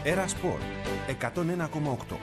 Era Sport 101,8.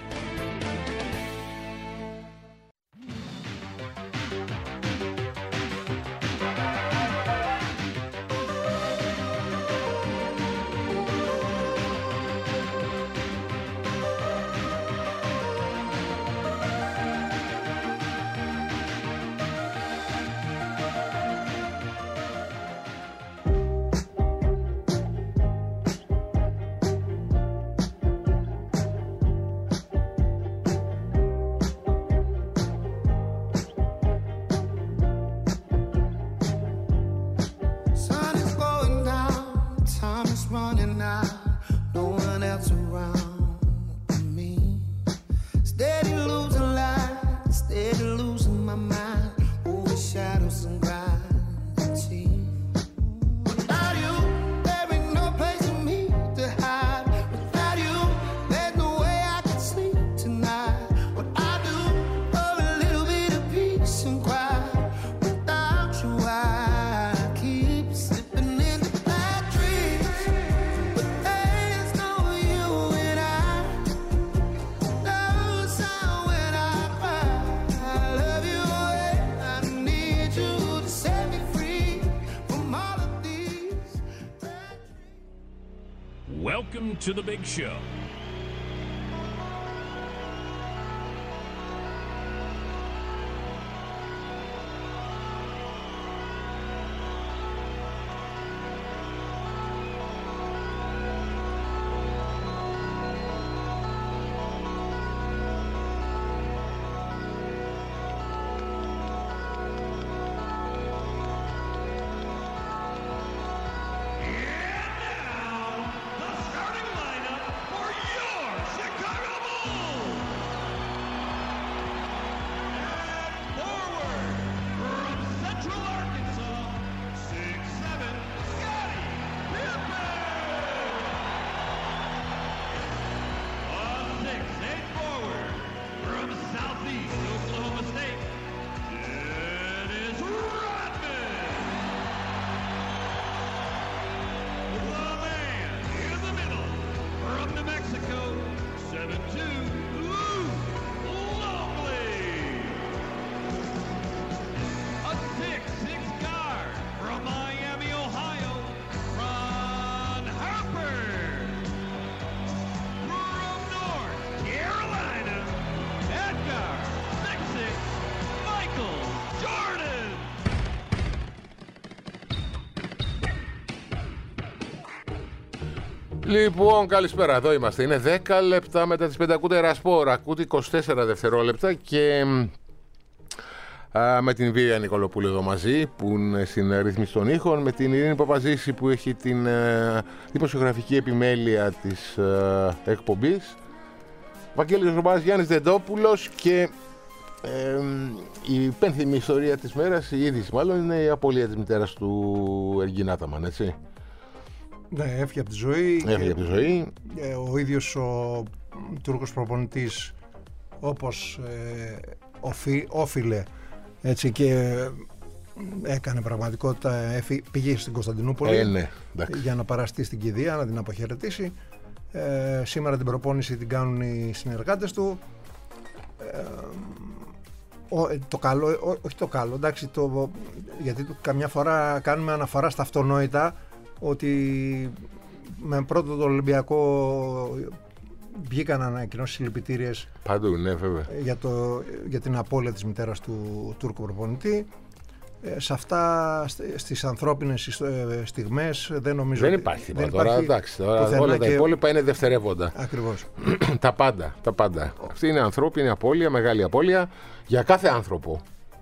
Welcome to the big show. Λοιπόν, καλησπέρα, εδώ είμαστε. Είναι 10 λεπτά μετά τις 5. Ακούτε Era Sport, ακούτε 24 δευτερόλεπτα και με την Βία Νικολοπούλου εδώ μαζί που είναι στην ρύθμιση των ήχων, με την Ειρήνη Παπαζήση που έχει την δημοσιογραφική επιμέλεια της εκπομπής, Βαγγέλης Ρομπάς, Γιάννης Δεντόπουλος και η πένθυμη ιστορία της μέρας, η είδηση μάλλον, είναι η απώλεια της μητέρας του Εργινάταμαν, έτσι. Ναι, έφυγε από τη ζωή. Έφυγε από τη ζωή. Ο ίδιος ο Τούρκος προπονητής, όπως όφιλε, έτσι, και έκανε πραγματικότητα, πήγε στην Κωνσταντινούπολη, ναι, για να παραστεί στην κηδεία, να την αποχαιρετήσει. Σήμερα την προπόνηση την κάνουν οι συνεργάτες του. Το καλό, όχι το καλό, εντάξει, γιατί καμιά φορά κάνουμε αναφορά στα αυτονόητα, ότι με πρώτο το Ολυμπιακό βγήκαν ανακοινώσεις συλληπιτήριες παντού, ναι, βέβαια, για την απώλεια της μητέρας του Τούρκου προπονητή. Σε αυτά, στις ανθρώπινες στιγμές, δεν νομίζω. Δεν υπάρχει τίποτα τώρα, εντάξει, όλα τα υπόλοιπα είναι δευτερεύοντα. Ακριβώς. τα πάντα. Αυτή είναι ανθρώπινη απώλεια, μεγάλη απώλεια για κάθε άνθρωπο.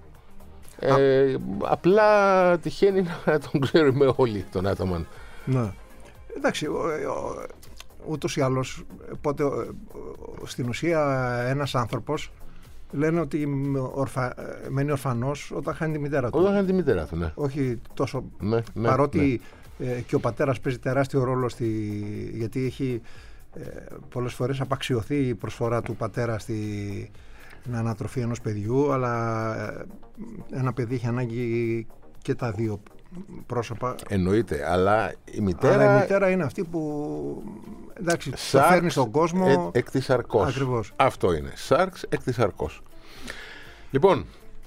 Απλά τυχαίνει να τον ξέρουμε όλοι τον Άταμαν. Ναι. Εντάξει, ούτως ή άλλως, οπότε, στην ουσία ένας άνθρωπος λένε ότι μένει ορφανός όταν χάνει τη μητέρα του. Όταν χάνει τη μητέρα του, ναι. Όχι τόσο, ναι, παρότι και ο πατέρας παίζει τεράστιο ρόλο γιατί έχει πολλές φορές απαξιωθεί η προσφορά του πατέρα στην ανατροφή ενός παιδιού, αλλά ένα παιδί έχει ανάγκη και τα δύο πρόσωπα. Εννοείται, αλλά η μητέρα. Αλλά η μητέρα είναι αυτή που. Εντάξει, το φέρνει στον κόσμο. Εκ της αρκός. Ακριβώς. Αυτό είναι. Σάρξ εκ της αρκός. Λοιπόν,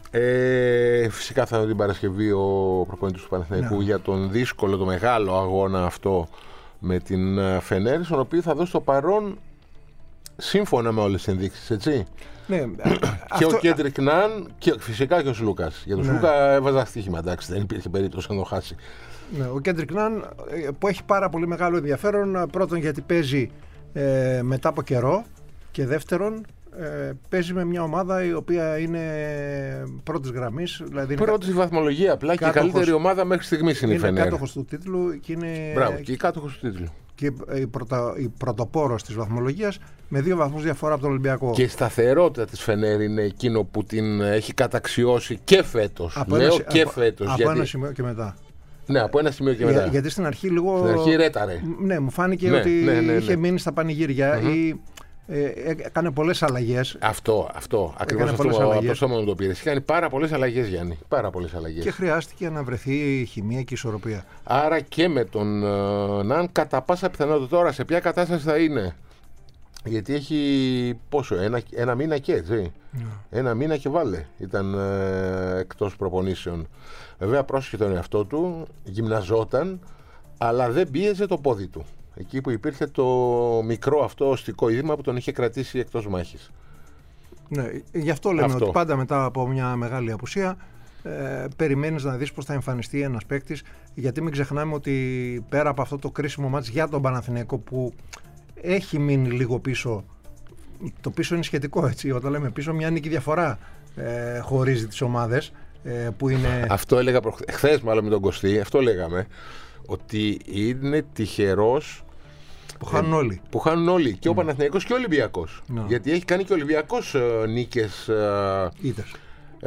φυσικά θα είναι την Παρασκευή ο προπονητής του Παναθηναϊκού για τον δύσκολο, το μεγάλο αγώνα αυτό με την Φενέρ, στον οποίο θα δώσει το παρόν σύμφωνα με όλες τις ενδείξεις, έτσι. Ναι, και ο Κέντρικ Ναν και φυσικά και ο Σλούκας. Για τον Σλούκα έβαζα στοίχημα, εντάξει, δεν υπήρχε περίπτωση να το χάσει. Ναι, ο Κέντρικ Ναν που έχει πάρα πολύ μεγάλο ενδιαφέρον, πρώτον γιατί παίζει μετά από καιρό και δεύτερον παίζει με μια ομάδα η οποία είναι πρώτης γραμμής. Δηλαδή πρώτη βαθμολογία απλά και η καλύτερη ομάδα μέχρι στιγμής είναι η Φενέρ. Είναι κάτοχος του τίτλου και είναι. Μπράβο, και η κάτοχος του τίτλου. Και η πρωτοπόρος της βαθμολογίας με 2 βαθμούς διαφορά από τον Ολυμπιακό. Και η σταθερότητα της Φενέρ είναι εκείνο που την έχει καταξιώσει και φέτος. Από ένα σημείο και μετά. Ναι, από ένα σημείο και μετά. Γιατί στην αρχή λίγο. Στην αρχή ρέταρε. Ναι, μου φάνηκε ότι είχε μείνει στα πανηγύρια ή έκανε πολλές αλλαγές. Αυτό. Ακριβώς αυτό μόνο το πήρε. Είχε κάνει πάρα πολλές αλλαγές, Γιάννη. Πάρα πολλές αλλαγές. Και χρειάστηκε να βρεθεί η χημεία και η ισορροπία. Άρα και με τον Ναν, κατά πάσα πιθανότητα τώρα σε ποια κατάσταση θα είναι. Γιατί έχει πόσο, ένα μήνα και έτσι. Ένα μήνα και βάλε. Ήταν εκτός προπονήσεων. Βέβαια πρόσεχε τον εαυτό του, γυμναζόταν, αλλά δεν πίεζε το πόδι του. Εκεί που υπήρχε το μικρό αυτό οστικό είδημα που τον είχε κρατήσει εκτός μάχης. Ναι, γι' αυτό λέμε ότι πάντα μετά από μια μεγάλη απουσία περιμένεις να δεις πώς θα εμφανιστεί ένας παίκτης, γιατί μην ξεχνάμε ότι πέρα από αυτό το κρίσιμο μάτς για τον Παναθηναϊκό που έχει μείνει λίγο πίσω, το πίσω είναι σχετικό, έτσι, όταν λέμε πίσω μια νίκη διαφορά χωρίζει τις ομάδες που είναι... Αυτό έλεγα χθες μάλλον με τον Κωστή, αυτό λέγαμε, ότι είναι τυχερός που χάνουν όλοι. Που χάνουν όλοι, και ο Παναθηναϊκός και ο Ολυμπιακός. Γιατί έχει κάνει και ο Ολυμπιακός νίκες. Ήτες.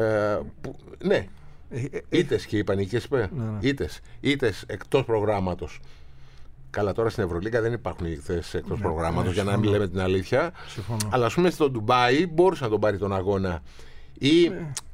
Ναι. Ήτες και είπα νίκες. Ήτες εκτός προγράμματος. Καλά, τώρα στην Ευρωλίγκα δεν υπάρχουν ήττες εκτός προγράμματος, για να μην λέμε την αλήθεια. Συμφωνώ. Αλλά ας πούμε στο Ντουμπάι μπορούσε να τον πάρει τον αγώνα. Ή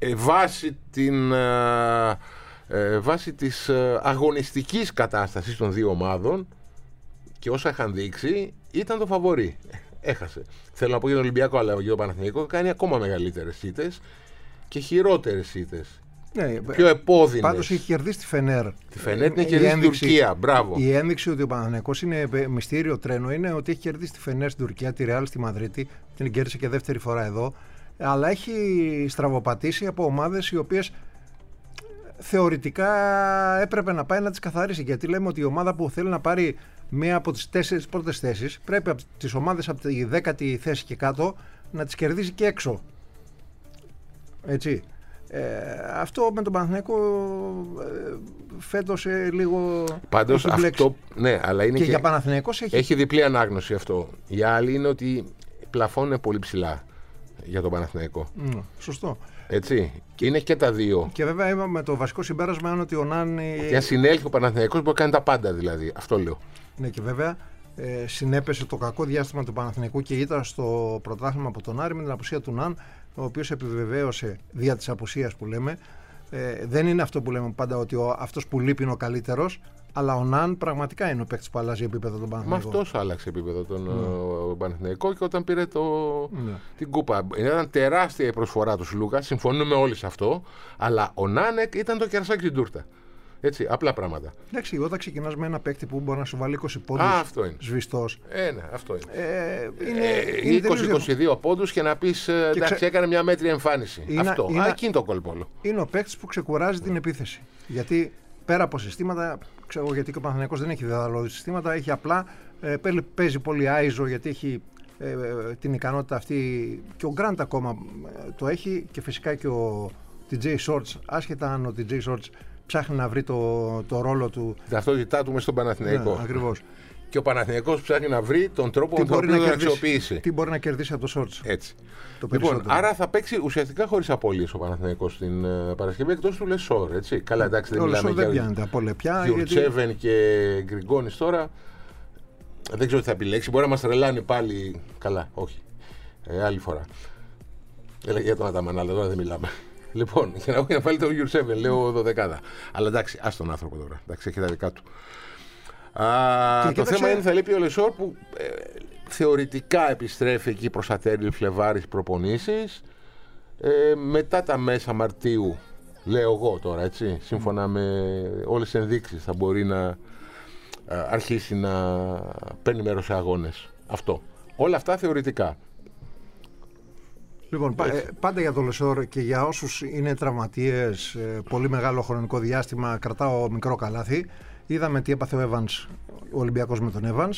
βάσει της αγωνιστικής κατάστασης των δύο ομάδων και όσα είχαν δείξει, ήταν το φαβορί. Έχασε. Θέλω να πω για τον Ολυμπιακό, αλλά για τον Παναθηναϊκό κάνει ακόμα μεγαλύτερες ήττες και χειρότερες ήττες. Ναι, πιο επώδυνες. Πάντως έχει κερδίσει τη Φενέρ. Τη Φενέρ την έχει κερδίσει στην Τουρκία. Μπράβο. Η ένδειξη ότι ο Παναθηναϊκός είναι μυστήριο τρένο είναι ότι έχει κερδίσει τη Φενέρ στην Τουρκία, τη Ρεάλ στη Μαδρίτη. Την κέρδισε και δεύτερη φορά εδώ. Αλλά έχει στραβοπατήσει από ομάδες οι οποίες θεωρητικά έπρεπε να πάει να τις καθαρίσει. Γιατί λέμε ότι η ομάδα που θέλει να πάρει μία από τις 4 πρώτες θέσεις πρέπει από τις ομάδες από τη 10η θέση και κάτω να τις κερδίζει και έξω. Έτσι. Αυτό με τον Παναθηναϊκό φέτος λίγο. Πάντως αυτό. Ναι, αλλά είναι και για Παναθηναϊκός έχει διπλή ανάγνωση αυτό. Η άλλη είναι ότι πλαφώνουν πολύ ψηλά για τον Παναθηναϊκό. Σωστό. Έτσι. Είναι και τα δύο. Και βέβαια είμαι με το βασικό συμπέρασμα είναι ότι ο Ναν. Και αν συνέλθει ο Παναθηναϊκός μπορεί να κάνει τα πάντα δηλαδή. Αυτό λέω. Ναι, και βέβαια συνέπεσε το κακό διάστημα του Παναθηναϊκού και ήταν στο πρωτάθλημα από τον Άρη με την απουσία του Ναν, ο οποίος επιβεβαίωσε δια της απουσίας που λέμε. Δεν είναι αυτό που λέμε πάντα ότι αυτός που λείπει είναι ο καλύτερος, αλλά ο Ναν πραγματικά είναι ο παίκτης που αλλάζει επίπεδο τον Παναθηναϊκό. Μα αυτός άλλαξε επίπεδο τον Παναθηναϊκό και όταν πήρε την κούπα. Ήταν τεράστια η προσφορά του Σλούκα, συμφωνούμε όλοι σε αυτό, αλλά ο Ναν ήταν το κερασάκι στην τούρτα. Έτσι, απλά πράγματα. Εντάξει, όταν ξεκινάς με ένα παίκτη που μπορεί να σου βάλει 20 πόντους σβηστός. Ναι, αυτό είναι. 20-22 πόντους και να πεις εντάξει, έκανε μια μέτρια εμφάνιση. Αυτό. Εκεί είναι το κόλπολο. Είναι ο παίκτης που ξεκουράζει την επίθεση. Γιατί πέρα από συστήματα, ξέρω γιατί και ο Παναθηναϊκός δεν έχει δεδαλώδη συστήματα, έχει απλά παίζει πολύ άιζο γιατί έχει την ικανότητα αυτή και ο Γκραντ ακόμα το έχει και φυσικά και ο TJ Shorts, άσχετα αν ο TJ Shorts ψάχνει να βρει το ρόλο του. Την ταυτότητά του μες στον Παναθηναϊκό. Ναι, ακριβώς. Και ο Παναθηναϊκός ψάχνει να βρει τον τρόπο με τον οποίο θα αξιοποιήσει. Τι μπορεί να κερδίσει από το Shorts. Έτσι. Λοιπόν, άρα θα παίξει ουσιαστικά χωρίς απώλειες ο Παναθηναϊκός την Παρασκευή, εκτός του Λεσόρ. Έτσι. Καλά, εντάξει, δεν μιλάμε για Γιουρτσέβεν και Γκριγκόνης τώρα. Δεν ξέρω τι θα επιλέξει. Μπορεί να μας τρελάνει πάλι. Καλά, όχι. Άλλη φορά. Για τον Αταμανάλα, τώρα δεν μιλάμε. Λοιπόν, για να έχω να βάλει το Your 7, λέω 12. Αλλά εντάξει, ας τον άνθρωπο τώρα. Εντάξει, έχει τα δικά του. Το θέμα είναι, θα λείπει ο Λεσόρ που θεωρητικά επιστρέφει εκεί προς Ατέριλ Φλεβάρης προπονήσεις. Μετά τα μέσα Μαρτίου, λέω εγώ τώρα, έτσι, σύμφωνα με όλες τις ενδείξεις, θα μπορεί να αρχίσει να παίρνει μέρος σε αγώνες. Αυτό. Όλα αυτά θεωρητικά. Λοιπόν, πάντα για το Λεσόρ και για όσους είναι τραυματίες πολύ μεγάλο χρονικό διάστημα, κρατάω μικρό καλάθι. Είδαμε τι έπαθε ο Evans, ο Ολυμπιακός με τον Evans.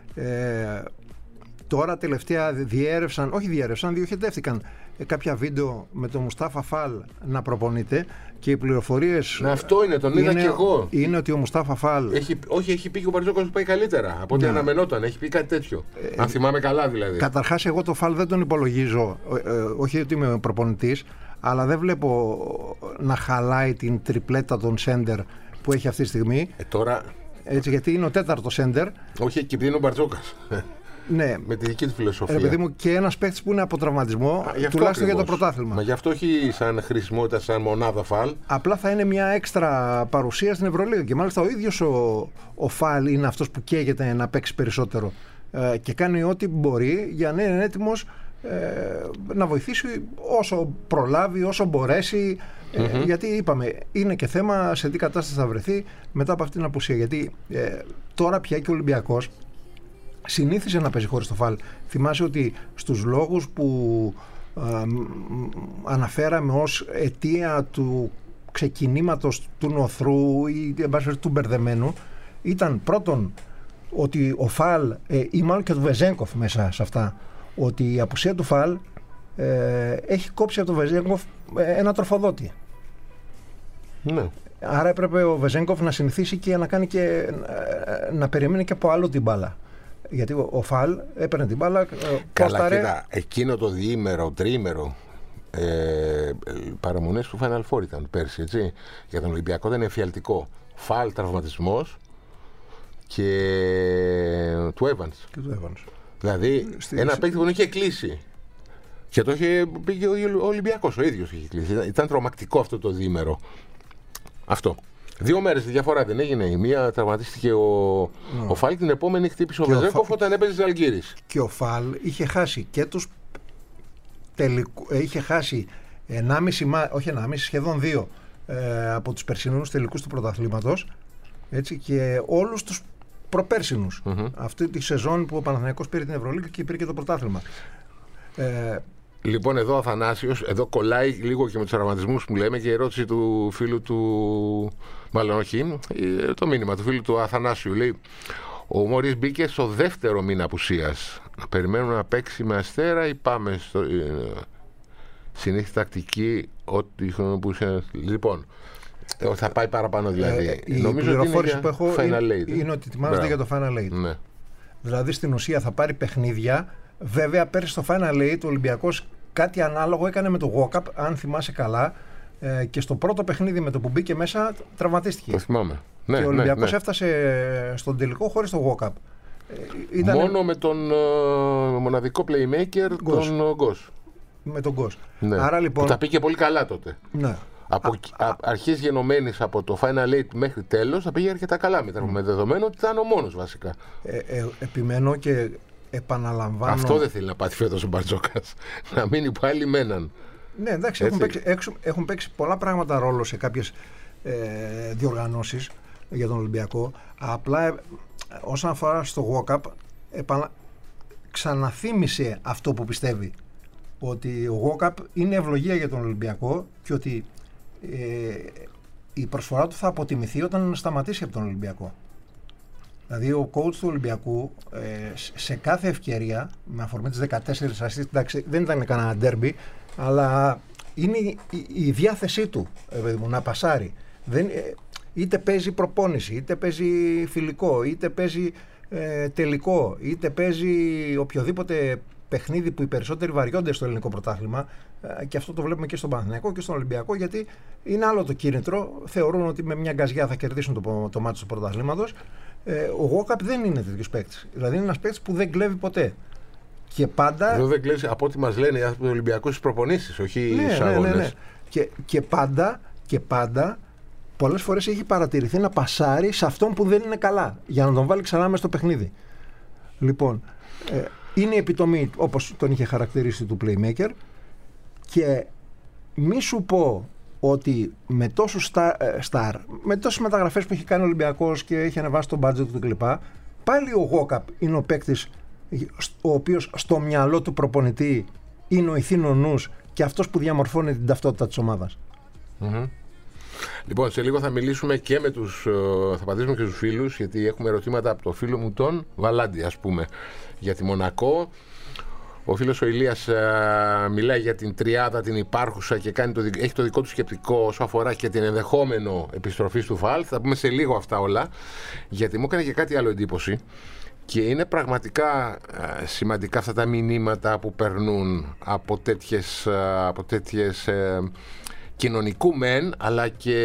Τώρα τελευταία διοχετεύτηκαν κάποια βίντεο με τον Μουστάφα Φαλ να προπονείται και οι πληροφορίες. Αυτό είναι, τον είδα και εγώ. Είναι ότι ο Μουστάφα Φαλ. Έχει πει και ο Μπαρτζόκας που πάει καλύτερα από ό,τι αναμενόταν. Έχει πει κάτι τέτοιο. Αν θυμάμαι καλά δηλαδή. Καταρχάς, εγώ το Φαλ δεν τον υπολογίζω. Όχι ότι είμαι προπονητής, αλλά δεν βλέπω να χαλάει την τριπλέτα των σέντερ που έχει αυτή τη στιγμή. Τώρα. Έτσι, γιατί είναι ο τέταρτος σέντερ. Όχι, και επειδή είναι ο Μπαρτζόκας. Ναι. Με τη δική του φιλοσοφία. Παιδί μου, και ένας παίκτης που είναι από τραυματισμό, τουλάχιστον για το πρωτάθλημα. Μα γι' αυτό όχι σαν χρησιμότητα, σαν μονάδα Φαλ. Απλά θα είναι μια έξτρα παρουσία στην Ευρωλίγα. Και μάλιστα ο ίδιος ο Φαλ είναι αυτός που καίγεται να παίξει περισσότερο. Και κάνει ό,τι μπορεί για να είναι έτοιμος να βοηθήσει όσο προλάβει, όσο μπορέσει. Γιατί είπαμε, είναι και θέμα σε τι κατάσταση θα βρεθεί μετά από αυτή την απουσία. Γιατί τώρα πια και ο Ολυμπιακός συνήθιζε να παίζει χωρίς το Φαλ. Θυμάσαι ότι στους λόγους που αναφέραμε ως αιτία του ξεκινήματος του νοθρού ή του μπερδεμένου, ήταν πρώτον ότι ο Φαλ ή μάλλον και του Βεζένκοφ μέσα σε αυτά, ότι η απουσία του Φαλ έχει κόψει από τον Βεζένκοφ ένα τροφοδότη. Ναι. Άρα έπρεπε ο Βεζένκοφ να συνηθίσει και να κάνει και να περιμένει και από άλλο την μπάλα. Γιατί ο Φαλ έπαιρνε την μπάλα. Καλά, κοίτα, εκείνο το διήμερο, τρίμερο παραμονές του Final Four ήταν πέρσι, έτσι. Για τον Ολυμπιακό ήταν εφιαλτικό. Φαλ, τραυματισμός και του Evans. Δηλαδή ένα παίκτη που τον είχε κλείσει. Και το είχε πήγε ο Ολυμπιακός ο ίδιος είχε κλείσει. Ήταν τρομακτικό αυτό το διήμερο. Αυτό. 2 μέρες τη διαφορά δεν έγινε. Η μία τραυματίστηκε ο Φαλ, την επόμενη χτύπησε ο Βεζέκοφ όταν έπαιζε Ζαλγκίρις. Και ο Φαλ είχε χάσει και τους είχε χάσει 1,5, σχεδόν 2 από τους περσινούς τελικούς του πρωταθλήματος, έτσι, και όλους τους προπέρσινους. Αυτή τη σεζόν που ο Παναθηναϊκός πήρε την Ευρωλίγα και πήρε και το πρωτάθλημα. Λοιπόν, εδώ ο Αθανάσιος, εδώ κολλάει λίγο και με τους τραυματισμούς που λέμε και η ερώτηση του φίλου του, μάλλον όχι, το μήνυμα του φίλου του Αθανάσιου. Λέει, ο Μωρίς μπήκε στο δεύτερο μήνα απουσίας. Περιμένουμε να παίξει με Αστέρα ή πάμε στο συνήθι τακτική ό,τι χρόνο που είσαι. Λοιπόν, θα πάει παραπάνω δηλαδή. Η πληροφόρηση που έχω είναι ότι ετοιμάζεται για το Final Eight. Ναι. Δηλαδή στην ουσία θα πάρει παιχνίδια. Βέβαια, πέρυσι στο Final Eight ο Ολυμπιακός κάτι ανάλογο έκανε με το walk-up, αν θυμάσαι καλά, και στο πρώτο παιχνίδι με το που μπήκε μέσα τραυματίστηκε. Το θυμάμαι. Και ο Ολυμπιακός έφτασε στον τελικό χωρίς το walk-up. Μόνο με τον μοναδικό playmaker, τον Γκος. Με τον Γκος. Ναι. Άρα λοιπόν. Που τα πήγε πολύ καλά τότε. Ναι. Από αρχής γενομένης από το Final Eight μέχρι τέλος, θα πήγε αρκετά καλά με δεδομένο ότι ήταν ο μόνος βασικά. Επιμένω και επαναλαμβάνω. Αυτό δεν θέλει να πάθει φέτος ο Μπαρτζόκας. Να μείνει πάλι με έναν. Ναι, εντάξει, έχουν παίξει πολλά πράγματα ρόλο σε κάποιες διοργανώσεις για τον Ολυμπιακό. Απλά όσον αφορά στο walk-up, ξαναθύμισε αυτό που πιστεύει. Ότι ο walk-up είναι ευλογία για τον Ολυμπιακό και ότι η προσφορά του θα αποτιμηθεί όταν σταματήσει από τον Ολυμπιακό. Δηλαδή ο coach του Ολυμπιακού σε κάθε ευκαιρία, με αφορμή τις 14 ασίστ, εντάξει, δεν ήταν κανένα ντέρμπι, αλλά είναι η διάθεσή του να πασάρει. Είτε παίζει προπόνηση, είτε παίζει φιλικό, είτε παίζει τελικό, είτε παίζει οποιοδήποτε παιχνίδι που οι περισσότεροι βαριόνται στο ελληνικό πρωτάθλημα, και αυτό το βλέπουμε και στον Παναθηναϊκό και στον Ολυμπιακό, γιατί είναι άλλο το κίνητρο. Θεωρούν ότι με μια γκαζιά θα κερδίσουν το μάτι του πρωταθλήματος. Ο Γόκαπ δεν είναι τέτοιος παίκτης. Δηλαδή είναι ένας παίκτης που δεν κλέβει ποτέ. Και πάντα. Εδώ δεν κλέβει, από ό,τι μας λένε οι άνθρωποι του Ολυμπιακού, στις προπονήσεις, όχι στους αγώνες. Ναι. Και πάντα πολλές φορές έχει παρατηρηθεί να πασάρει σε αυτόν που δεν είναι καλά, για να τον βάλει ξανά μέσα στο παιχνίδι. Λοιπόν, είναι η επιτομή, όπως τον είχε χαρακτηρίσει, του playmaker, και μη σου πω ότι με τόσους με τόσες μεταγραφές που έχει κάνει ο Ολυμπιακός και έχει ανεβάσει το budget του κλπ, πάλι ο Γόκαπ είναι ο παίκτης ο οποίος στο μυαλό του προπονητή είναι ο ηθήνων νους και αυτός που διαμορφώνει την ταυτότητα της ομάδας. Mm-hmm. Λοιπόν, σε λίγο θα μιλήσουμε και με θα απαντήσουμε και στους φίλους, γιατί έχουμε ερωτήματα από το φίλο μου τον Βαλάντη, ας πούμε, για τη Μονακό. Ο φίλος ο Ηλίας μιλάει για την τριάδα την υπάρχουσα και έχει το δικό του σκεπτικό όσο αφορά και την ενδεχόμενο επιστροφή του Φαλ. Θα πούμε σε λίγο αυτά όλα, γιατί μου έκανε και κάτι άλλο εντύπωση. Και είναι πραγματικά σημαντικά αυτά τα μηνύματα που περνούν από τέτοιες κοινωνικού μεν, αλλά και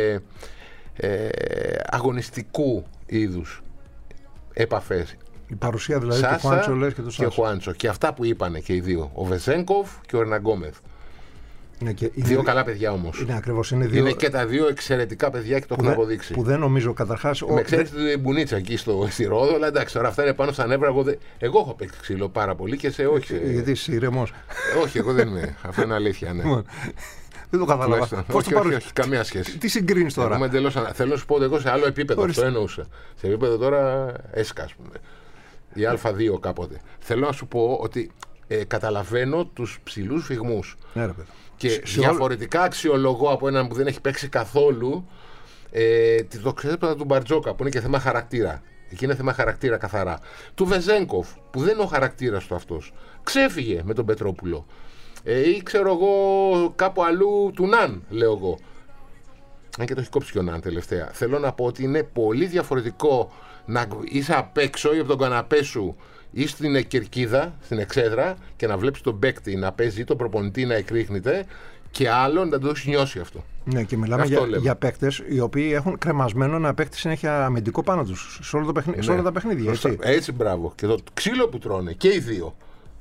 αγωνιστικού είδους επαφές. Η παρουσία δηλαδή του Χουάντσο, λες, και του Σάσα. Και ο Χουάντσο. Και αυτά που είπανε και οι δύο, ο Βεζένκοφ και ο Ερναγκόμεθ. Ναι, δύο καλά παιδιά όμως. Είναι ακριβώς. Είναι και τα δύο εξαιρετικά παιδιά και το έχουν αποδείξει. Που δεν νομίζω καταρχάς. Με ξέρεις την μπουνίτσα εκεί στη Ρόδο, αλλά εντάξει, τώρα αυτά είναι πάνω στα νεύρα. Εγώ έχω παίξει ξύλο πάρα πολύ και σε όχι. Γιατί είσαι ηρεμός. Όχι, εγώ δεν είμαι. Αυτό είναι αλήθεια, ναι. Δεν το κατάλαβα. Όχι, καμία σχέση. Τι συγκρίνεις τώρα. Θέλω να σου πω ότι εγώ σε άλλο επίπεδο αυτό εννοούσα. Σε επίπεδο τώρα έσκα, ας πούμε. Η Α2 κάποτε. Θέλω να σου πω ότι καταλαβαίνω τους ψηλούς φυγμούς. Ναι, και διαφορετικά αξιολογώ από έναν που δεν έχει παίξει καθόλου το ξέσπασμα του Μπαρτζόκα, που είναι και θέμα χαρακτήρα. Εκεί είναι θέμα χαρακτήρα καθαρά. Του Βεζένκοφ, που δεν είναι ο χαρακτήρας του αυτός. Ξέφυγε με τον Πετρόπουλο. Ή ξέρω εγώ κάπου αλλού του Ναν, λέω εγώ. Αν και το έχει κόψει και ο Ναν τελευταία. Θέλω να πω ότι είναι πολύ διαφορετικό να είσαι απ' έξω ή από τον καναπέ σου ή στην κερκίδα, στην εξέδρα, και να βλέπεις τον παίκτη να παίζει ή τον προπονητή να εκρήχνεται, και άλλο να το έχει νιώσει αυτό. Ναι, και μιλάμε για παίκτες οι οποίοι έχουν κρεμασμένο ένα παίκτη συνέχεια αμυντικό πάνω τους σε όλα τα παιχνίδια. Έτσι, μπράβο. Και το ξύλο που τρώνε και οι δύο.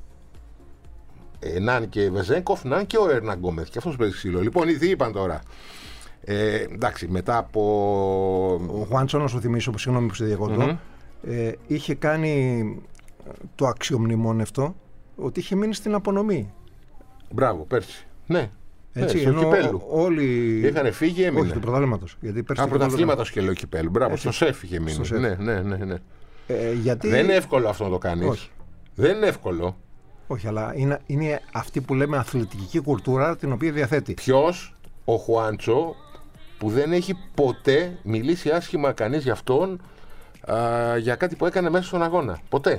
Ναν και Βεζένκοφ, Ναν και ο Ερναγκόμεθ. Και αυτός παίζει ξύλο. Λοιπόν, τι είπαν τώρα. Εντάξει, μετά από. Ο Χουάντσο, να σου θυμίσω, συγγνώμη που σε διακόπτω, είχε κάνει το αξιομνημόνευτο ότι είχε μείνει στην απονομή. Μπράβο, πέρσι. Ναι. Έτσι, στο Κυπέλλου. Όλοι είχαν φύγει, έμεινε. Όχι, του πρωταθλήματος. Πρωταθλήματος και λέω Κυπέλλου. Μπράβο, στο ΣΕΦ είχε μείνει. Ναι. Γιατί... Δεν είναι εύκολο αυτό να το κάνεις. Όχι. Δεν είναι εύκολο. Όχι, αλλά είναι αυτή που λέμε αθλητική κουλτούρα την οποία διαθέτει. Ποιος? Ο Χουάντσο, που δεν έχει ποτέ μιλήσει άσχημα κανείς για αυτόν για κάτι που έκανε μέσα στον αγώνα. Ποτέ.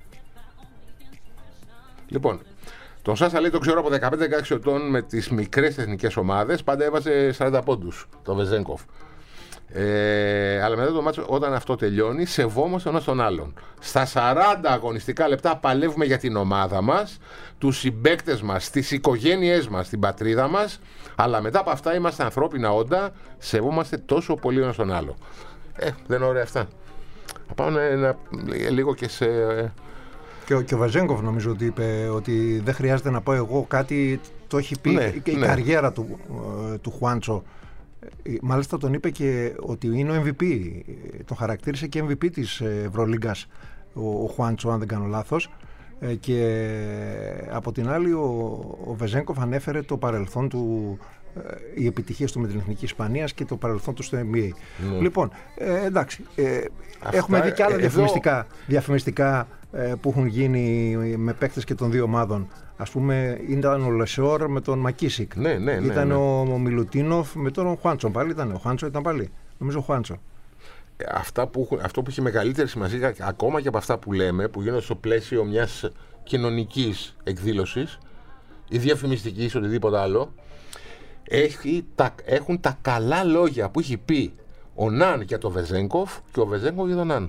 Λοιπόν, τον Σάσα λέει τον ξέρω από 15-16 ετών με τις μικρές εθνικές ομάδες. Πάντα έβαζε 40 πόντους το Βεζένκοφ. Αλλά μετά το μάτσο, όταν αυτό τελειώνει, σεβόμαστε ο ένας τον άλλον. Στα 40 αγωνιστικά λεπτά παλεύουμε για την ομάδα μας, τους συμπαίκτες μας, τις οικογένειές μας, την πατρίδα μας. Αλλά μετά από αυτά είμαστε ανθρώπινα όντα, σεβόμαστε τόσο πολύ ο ένας τον άλλο. Δεν είναι ωραία αυτά. Θα πάμε λίγο και σε. Και ο Βεζένκοφ νομίζω ότι είπε ότι δεν χρειάζεται να πω εγώ κάτι, το έχει πει η καριέρα του Χουάντσο. Μάλιστα τον είπε και ότι είναι ο MVP, τον χαρακτήρισε και MVP της Ευρωλίγκας ο Χουάντσο, αν δεν κάνω λάθος, και από την άλλη ο Βεζένκοφ ανέφερε το παρελθόν του, οι επιτυχίες του με την Εθνική Ισπανίας και το παρελθόν του στο NBA. Λοιπόν, εντάξει, έχουμε δει και άλλα διαφημιστικά που έχουν γίνει με παίκτες και των δύο ομάδων. Ας πούμε, ήταν ο Λεσόρ με τον Μακίσικ. Ήταν ο Μιλουτίνοφ με τον Χουάντσο. Πάλι ήταν. Ο Χουάντσο ήταν πάλι. Νομίζω ο Χουάντσο. Αυτό που έχει μεγαλύτερη σημασία, ακόμα και από αυτά που λέμε, που γίνονται στο πλαίσιο μιας κοινωνικής εκδήλωσης ή διαφημιστικής, οτιδήποτε άλλο, έχουν τα καλά λόγια που έχει πει ο Ναν για τον Βεζένκοφ και ο Βεζένκοφ για τον Ναν.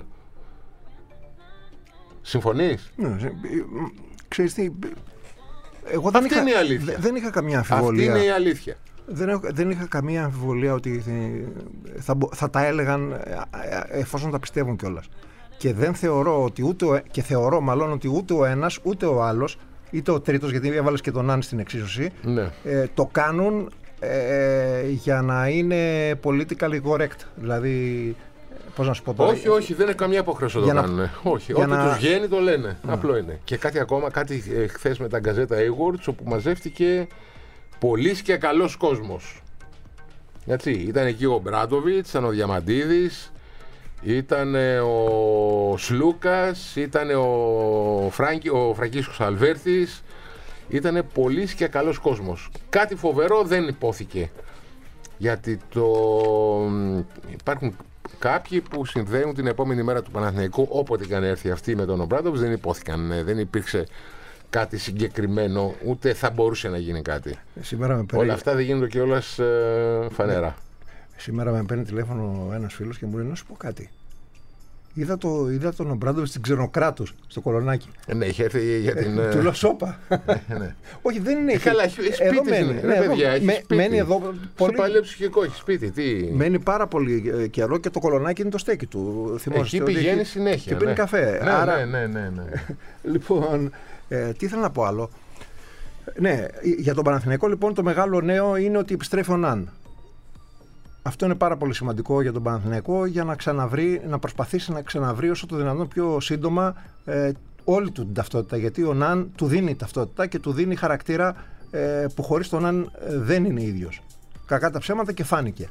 Συμφωνείς? Ναι, ξέρεις τι, εγώ δεν είχα καμία αμφιβολία. Αυτή είναι η αλήθεια. Δεν είχα καμία αμφιβολία ότι θα τα έλεγαν εφόσον τα πιστεύουν κιόλας. Και δεν θεωρώ ότι θεωρώ μάλλον ότι ούτε ο ένας ούτε ο άλλος, είτε ο τρίτος, γιατί έβαλες και τον Ναν στην εξίσωση, το κάνουν για να είναι politically correct. Δηλαδή, πώς να σου πω τώρα. Όχι, δεν είναι καμία υποχρέωση να το κάνουν. Όχι, ό,τι τους βγαίνει το λένε. Απλό είναι. Και κάτι ακόμα, κάτι χθες με τα Γκαζέτα Awards, όπου μαζεύτηκε πολύς και καλός κόσμος. Έτσι, ήταν εκεί ο Μπράντοβιτς, ήταν ο Διαμαντίδης, ήταν ο Σλούκας, ήταν ο Φραγκίσκος Αλβέρτης. Ήταν πολύς και καλός κόσμος. Κάτι φοβερό δεν υπόθηκε. Γιατί υπάρχουν κάποιοι που συνδέουν την επόμενη μέρα του Παναθηναϊκού, όποτε και αν έρθει αυτή με τον Ομπράντοβιτς, δεν υπόθηκαν. Δεν υπήρξε κάτι συγκεκριμένο, ούτε θα μπορούσε να γίνει κάτι. Όλα αυτά δεν γίνονται κιόλας φανερά. Σήμερα με παίρνει τηλέφωνο ένας φίλος και μου λέει να σου πω κάτι. Είδα τον Ομπράντοβιτς στην Ξενοκράτους, στο Κολονάκι. Ναι, είχε έρθει για την. Του λέω σώπα. Ναι. Όχι, δεν είναι. Καλά, έχει σπίτι. Μένει εδώ. Στο παλαιό ψυχικό έχει σπίτι. Τι... Μένει πάρα πολύ καιρό και το Κολονάκι είναι το στέκι του. Εκεί πηγαίνει συνέχεια. Και πίνει καφέ. Ναι, άρα... ναι. Λοιπόν, τι ήθελα να πω άλλο. Ναι, για τον Παναθηναϊκό λοιπόν το μεγάλο νέο είναι ότι επιστρέφει ο Ναν. Αυτό είναι πάρα πολύ σημαντικό για τον Παναθηναϊκό για να προσπαθήσει να ξαναβρει όσο το δυνατόν πιο σύντομα όλη του την ταυτότητα. Γιατί ο Ναν του δίνει ταυτότητα και του δίνει χαρακτήρα που χωρίς τον Ναν δεν είναι ίδιος. Κακά τα ψέματα και φάνηκε.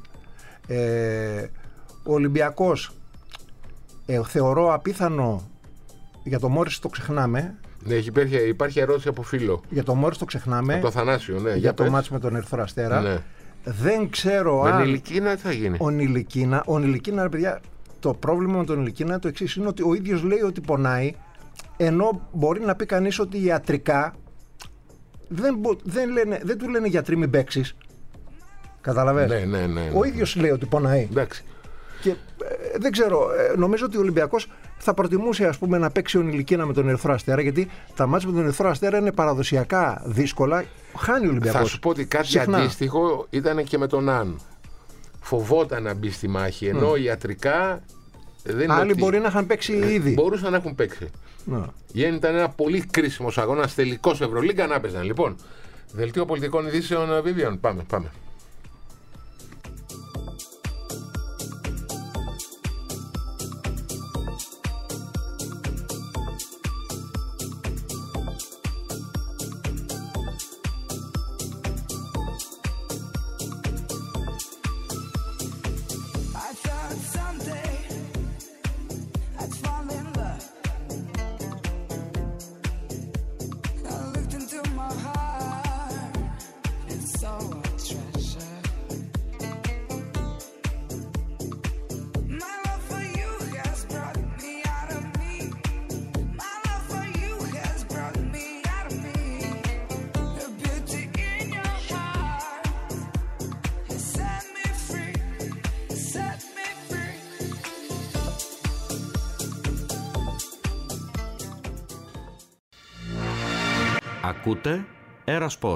Ο Ολυμπιακός θεωρώ απίθανο, για τον Μόρις το ξεχνάμε. Ναι, υπάρχει ερώτηση από φίλο. Για τον Μόρις το ξεχνάμε. Από το Θανάσιο, ναι. Για το μάτς με τον Ερυθρό Αστέρα. Ναι. Δεν ξέρω αν. Με τον Νιλικίνα τι θα γίνει. Ο Νιλικίνα, ρε παιδιά, το πρόβλημα με τον Νιλικίνα είναι το εξής: είναι ότι ο ίδιος λέει ότι πονάει, ενώ μπορεί να πει κανείς ότι ιατρικά δεν του λένε γιατροί μην παίξεις. Καταλαβαίνεις. Ναι. Ο ίδιος λέει ότι πονάει. Εντάξει. Και δεν ξέρω, νομίζω ότι ο Ολυμπιακός θα προτιμούσε, ας πούμε, να παίξει ο Νιλικίνα με τον Ερυθρό Αστέρα, γιατί τα μάτια με τον Ερυθρό Αστέρα είναι παραδοσιακά δύσκολα. Χάνει ο Ολυμπιακός. Θα σου πω ότι κάτι αντίστοιχο ήταν και με τον Αν. Φοβόταν να μπει στη μάχη, ενώ ιατρικά δεν είναι. Άλλοι μπορεί να είχαν παίξει ήδη. Μπορούσαν να έχουν παίξει. Ήταν ένα πολύ κρίσιμο αγώνα, τελικός Ευρωλίγκα να παίζαν. Λοιπόν, δελτίο πολιτικών ειδήσεων, Vivian. Πάμε. Ακούτε Aerosport.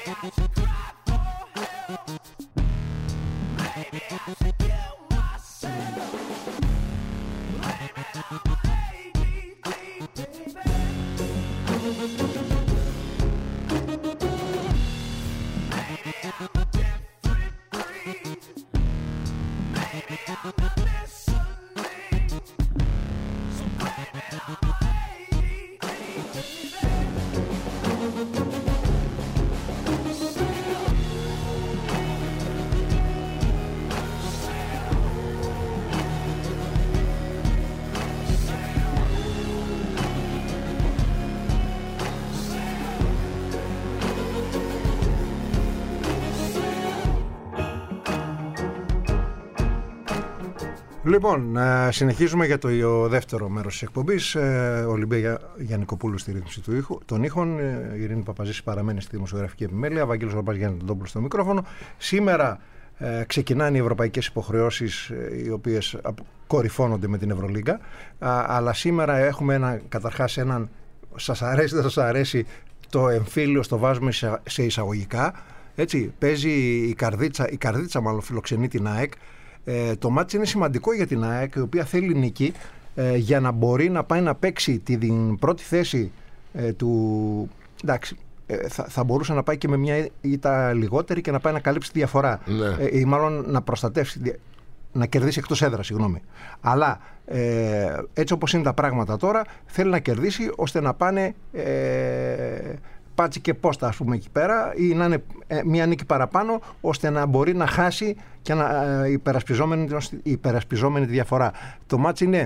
Λοιπόν, συνεχίζουμε για το δεύτερο μέρος της εκπομπής. Ολυμπία Γιαννικοπούλου στη ρύθμιση των ήχων. Η Ειρήνη Παπαζήση παραμένει στη δημοσιογραφική επιμέλεια. Βαγγέλης Ρομπάς, Γιάννη Τεντόπουλος στο μικρόφωνο. Σήμερα ξεκινάνε οι ευρωπαϊκές υποχρεώσεις, οι οποίες κορυφώνονται με την Ευρωλίγκα. Αλλά σήμερα έχουμε καταρχάς έναν, σας αρέσει δεν σας αρέσει, το εμφύλιο στο βάζουμε σε εισαγωγικά. Έτσι, παίζει η Καρδίτσα μάλλον φιλοξενεί την ΑΕΚ. Το μάτς είναι σημαντικό για την ΑΕΚ, η οποία θέλει νίκη για να μπορεί να πάει να παίξει την πρώτη θέση του... Εντάξει, θα μπορούσε να πάει και με μια ήττα λιγότερη και να πάει να καλύψει τη διαφορά. Ναι. Ή μάλλον να προστατεύσει, να κερδίσει εκτός έδρας, συγγνώμη. Αλλά έτσι όπως είναι τα πράγματα τώρα, θέλει να κερδίσει ώστε να πάνε... πάτσι και πόστα, ας πούμε, εκεί πέρα, ή να είναι μία νίκη παραπάνω, ώστε να μπορεί να χάσει και να υπερασπιζόμενη τη διαφορά. Το μάτς είναι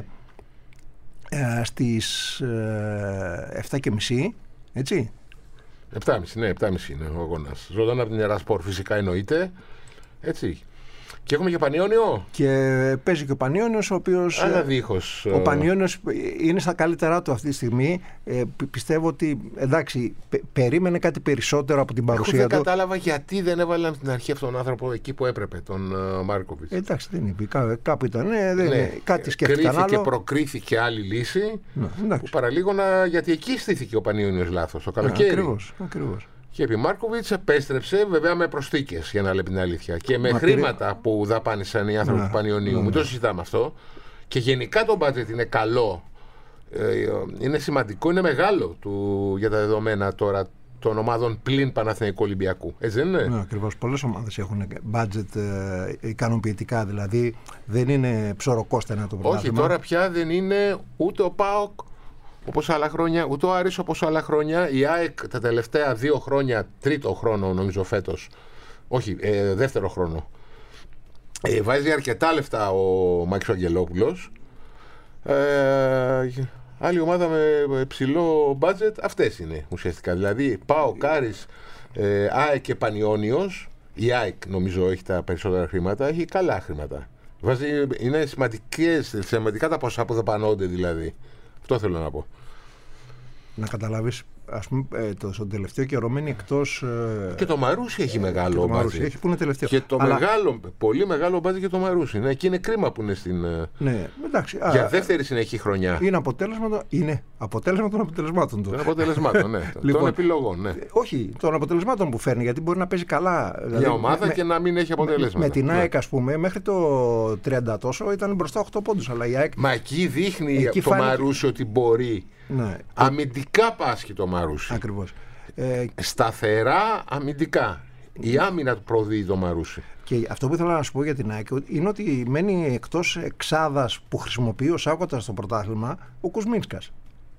στις 7.30, έτσι. 7.30, ναι, 7.30 είναι ο αγώνας. Ζωντανά από την Ερασπορ, φυσικά εννοείται. Έτσι. Και έχουμε και Πανιόνιο. Και παίζει και ο Πανιόνιος, ο οποίος. Αναδείχως. Ο Πανιόνιος είναι στα καλύτερά του αυτή τη στιγμή. Πιστεύω ότι εντάξει, περίμενε κάτι περισσότερο από την παρουσία του. Δεν κατάλαβα γιατί δεν έβαλαν στην αρχή αυτόν τον άνθρωπο εκεί που έπρεπε, τον Μάρκοβιτς. Εντάξει, δεν είπε. Κάπου ήταν. Κάτι σκέφτηκαν. Κρίθηκε, προκρίθηκε άλλη λύση. Ναι, που παραλίγο γιατί εκεί στήθηκε ο Πανιόνιος λάθος το καλοκαίρι. Ακριβώς. Και επί Μάρκοβιτς επέστρεψε βέβαια με προσθήκες, για να λέμε την αλήθεια. Και με χρήματα που δαπάνησαν οι άνθρωποι του Πανιωνίου. Μην το συζητάμε αυτό. Και γενικά το budget είναι καλό. Είναι σημαντικό, είναι μεγάλο για τα δεδομένα τώρα των ομάδων πλην Παναθηναϊκού Ολυμπιακού. Έτσι δεν είναι? Ναι, ακριβώς. Πολλές ομάδες έχουν budget ικανοποιητικά. Δηλαδή δεν είναι ψωροκόστενα το πρωτάθλημα. Όχι, τώρα πια δεν είναι ούτε ο ΠΑΟΚ όπως άλλα χρόνια, ούτε ο Άρης όπως άλλα χρόνια. Η ΑΕΚ τα τελευταία 2 χρόνια, τρίτο χρόνο νομίζω φέτος, όχι, δεύτερο χρόνο, βάζει αρκετά λεφτά ο Μάκης Αγγελόπουλος. Άλλη ομάδα με ψηλό budget, αυτές είναι ουσιαστικά. Δηλαδή ΠΑΟΚ, Άρης, ΑΕΚ και Πανιόνιος. Η ΑΕΚ νομίζω έχει τα περισσότερα χρήματα, έχει καλά χρήματα. Είναι σημαντικά τα ποσά που δαπανώνται δηλαδή. Αυτό θέλω να πω. Να καταλάβεις, ας πούμε, στον τελευταίο καιρό μένει εκτός... Και το Μαρούσι έχει μεγάλο μπάζι. Έχει που είναι τελευταίο. Και το πολύ μεγάλο μπάζι και το Μαρούσι. Ναι, και είναι κρίμα που είναι στην... Ναι, εντάξει. Για δεύτερη συνεχή χρονιά. Είναι αποτέλεσμα των αποτελεσμάτων του. Των αποτελεσμάτων, ναι. Λοιπόν, των επιλογών, ναι. Όχι, των αποτελεσμάτων που φέρνει, γιατί μπορεί να παίζει καλά. Δηλαδή, μια ομάδα και να μην έχει αποτελέσματα. Με την ΑΕΚ, ας πούμε, μέχρι το 30 τόσο ήταν μπροστά 8 πόντους. Αλλά η ΑΕΚ... Μα εκεί δείχνει το Μαρούσι ότι μπορεί. Ναι. Αμυντικά πάσχει το Μαρούσι. Ακριβώς. Σταθερά αμυντικά. Η άμυνα του προδίδει το Μαρούσι. Και αυτό που ήθελα να σου πω για την ΑΕΚ είναι ότι μένει εκτός εξάδας που χρησιμοποιεί ως άκοτα στο πρωτάθλημα ο Κουσμίνσκας.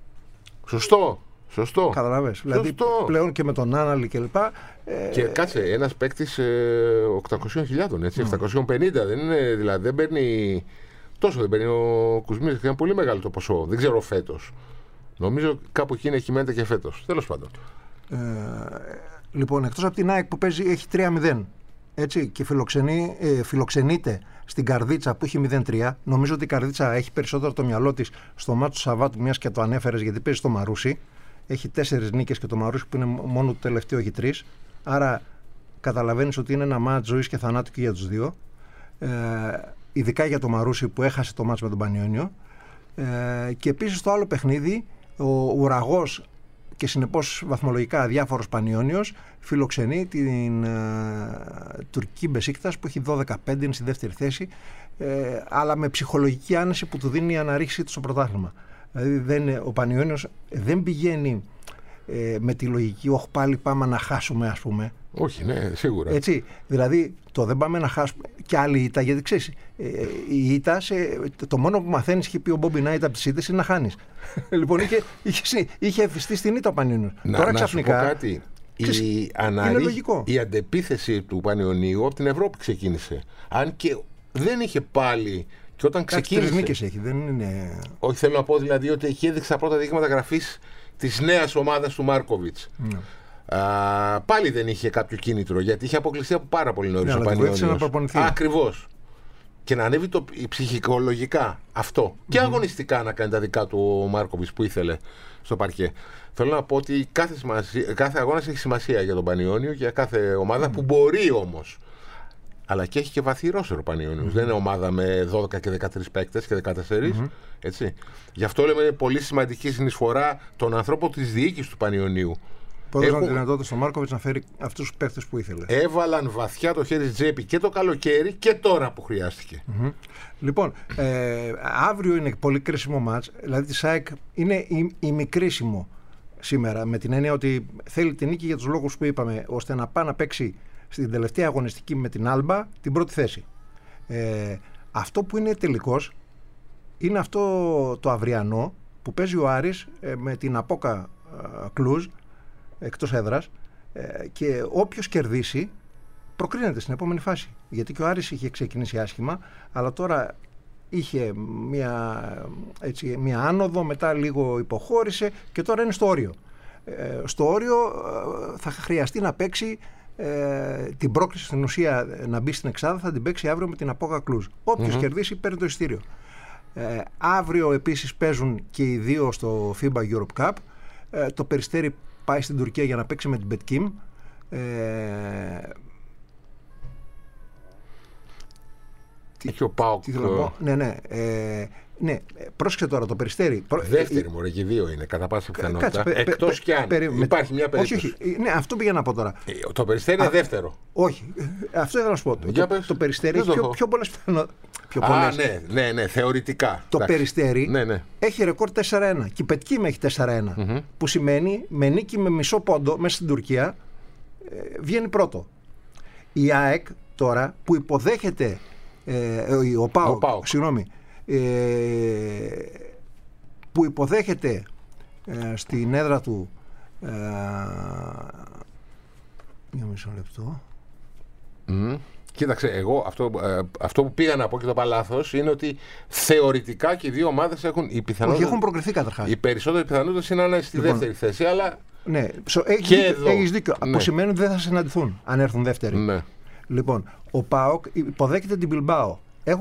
Σωστό. Καταλαβες. Δηλαδή πλέον και με τον Άναλη κλπ. Και κάτσε, ένας παίκτης 800.000, έτσι, 750 δεν είναι, δηλαδή δεν παίρνει. Τόσο δεν παίρνει ο Κουσμίνσκας. Είναι πολύ μεγάλο το ποσό. Δεν ξέρω φέτος. Νομίζω κάπου εκεί είναι κυμαίνεται και φέτος. Τέλος πάντων. Λοιπόν, εκτός από την ΑΕΚ που παίζει έχει 3-0. Έτσι, και φιλοξενείται στην Καρδίτσα που έχει 0-3. Νομίζω ότι η Καρδίτσα έχει περισσότερο το μυαλό της στο μάτι του Σαββάτου, μιας και το ανέφερες, γιατί παίζει στο Μαρούσι. Έχει 4 νίκες και το Μαρούσι που είναι μόνο το τελευταίο έχει 3. Άρα καταλαβαίνεις ότι είναι ένα μάτς ζωής και θανάτου και για τους δύο. Ειδικά για το Μαρούσι που έχασε το μάτς με τον Πανιόνιο. Και επίσης το άλλο παιχνίδι, ο Ουραγός και συνεπώς βαθμολογικά αδιάφορος Πανιώνιος φιλοξενεί την τουρκική Μπεσίκτας που έχει 12-5, είναι στη δεύτερη θέση, αλλά με ψυχολογική άνεση που του δίνει η αναρρίχηση του στο πρωτάθλημα. Δηλαδή ο Πανιώνιος δεν πηγαίνει με τη λογική όχι πάλι πάμε να χάσουμε, ας πούμε. Όχι, ναι, σίγουρα. Έτσι, δηλαδή το δεν πάμε να χάσουμε και άλλη ήττα, γιατί ξέρεις, η ήττα, το μόνο που μαθαίνεις, είχε πει ο Μπόμπι Νάιτ από τις ήττες, είναι να χάνεις. Λοιπόν, είχε εφιστεί στην ήττα ο Πανιώνιος. Τώρα ξαφνικά. Να σου πω κάτι. Η αντεπίθεση του Πανιωνίου από την Ευρώπη ξεκίνησε. Αν και δεν είχε πάλι. Και όταν ξεκίνησε. Τρεις νίκες έχει, δεν είναι. Όχι, θέλω να πω δηλαδή ότι εκεί έδειξε τα πρώτα δείγματα γραφής της νέας ομάδας του Μάρκοβιτς. Πάλι δεν είχε κάποιο κίνητρο, γιατί είχε αποκλειστεί από πάρα πολύ νωρίς ο Πανιώνιος. Ακριβώς. Και να ανέβει ψυχολογικά αυτό. Και αγωνιστικά να κάνει τα δικά του ο Μάρκοβιτς που ήθελε στο παρκέ. Θέλω να πω ότι κάθε αγώνας έχει σημασία για τον Πανιώνιο και για κάθε ομάδα που μπορεί όμως. Αλλά και έχει και βαθύ ρόστερ ο Πανιώνιος. Δεν είναι ομάδα με 12 και 13 παίκτες και 14. Έτσι. Γι' αυτό λέμε πολύ σημαντική συνεισφορά των ανθρώπων της διοίκησης του Πανιωνίου. Που έδωσαν τη δυνατότητα στον Μάρκοβιτς να φέρει αυτούς τους παίκτες που ήθελε. Έβαλαν βαθιά το χέρι στη τσέπη και το καλοκαίρι και τώρα που χρειάστηκε. Λοιπόν, αύριο είναι πολύ κρίσιμο μάτς. Δηλαδή τη ΣΑΕΚ είναι ημικρίσιμο σήμερα, με την έννοια ότι θέλει την νίκη για τους λόγους που είπαμε, ώστε να πάει να παίξει στην τελευταία αγωνιστική με την Άλμπα την πρώτη θέση. Αυτό που είναι τελικός είναι αυτό το αυριανό που παίζει ο Άρης με την Απόκα Κλουζ εκτός έδρας, και όποιος κερδίσει προκρίνεται στην επόμενη φάση. Γιατί και ο Άρης είχε ξεκινήσει άσχημα, αλλά τώρα είχε μια άνοδο, μετά λίγο υποχώρησε και τώρα είναι στο όριο. Στο όριο θα χρειαστεί να παίξει την πρόκριση, στην ουσία να μπει στην εξάδα, θα την παίξει αύριο με την Απόκα Κλουζ. Όποιος κερδίσει παίρνει το εισιτήριο. Αύριο επίσης παίζουν και οι δύο στο FIBA Europe Cup. Το Περιστέρι πάει στην Τουρκία για να παίξει με την Betkim. Έχει ο ΠΑΟΚ. Ναι, πρόσεξε τώρα το Περιστέρι. Δεύτερη μωρέ, και δύο είναι κατά πάσα πιθανότητα. Εκτός κι αν υπάρχει μια περίπτωση. Όχι, ναι, αυτό πήγα να πω τώρα. Το Περιστέρι είναι δεύτερο. Όχι, αυτό ήθελα να σου πω. Το Περιστέρι έχει πιο πολλές πιθανότητες. Ναι, θεωρητικά. Το Περιστέρι έχει ρεκόρ 4-1 και η Πετκίμ έχει 4-1. Που σημαίνει με νίκη με μισό πόντο μέσα στην Τουρκία βγαίνει πρώτο. Η ΑΕΚ τώρα που υποδέχεται. Ο ΠΑΟΚ, συγγνώμη. Που υποδέχεται στην έδρα του για μισό λεπτό. Κοίταξε, εγώ αυτό που πήγα να πω και το παλάθος είναι ότι θεωρητικά και οι δύο ομάδες έχουν οι πιθανότητες. Όχι, έχουν προκριθεί καταρχάς. Οι περισσότερες πιθανότητες είναι να είναι στη δεύτερη θέση, αλλά. Ναι, έχεις δίκιο. Που σημαίνει ότι δεν θα συναντηθούν αν έρθουν δεύτεροι. Ναι. Λοιπόν, ο ΠΑΟΚ υποδέχεται την Μπιλμπάο.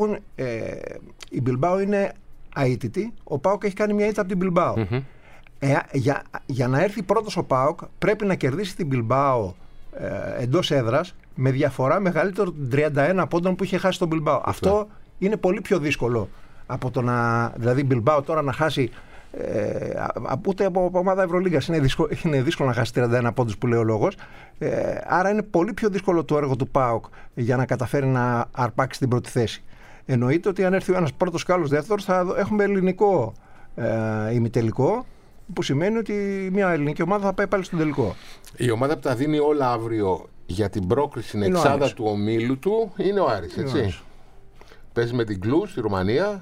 Η Μπιλμπάο είναι αίτητη. Ο ΠΑΟΚ έχει κάνει μια ήττα από την Μπιλμπάο. Για να έρθει πρώτος ο ΠΑΟΚ πρέπει να κερδίσει την Μπιλμπάο εντός έδρας με διαφορά μεγαλύτερο των 31 πόντων που είχε χάσει τον Μπιλμπάο. Αυτό είναι πολύ πιο δύσκολο από το να. Δηλαδή η Μπιλμπάο τώρα να χάσει. Ούτε από ομάδα Ευρωλίγκας είναι δύσκολο να χάσει 31 πόντους που λέει ο λόγος. Άρα είναι πολύ πιο δύσκολο το έργο του ΠΑΟΚ για να καταφέρει να αρπάξει την πρώτη θέση. Εννοείται ότι αν έρθει ο ένας πρώτος και ο άλλος δεύτερος θα έχουμε ελληνικό ημιτελικό, που σημαίνει ότι μια ελληνική ομάδα θα πάει πάλι στον τελικό. Η ομάδα που τα δίνει όλα αύριο για την πρόκριση στην εξάδα του ομίλου του είναι ο Άρης, έτσι. Παίζει με την Κλουζ στη Ρουμανία.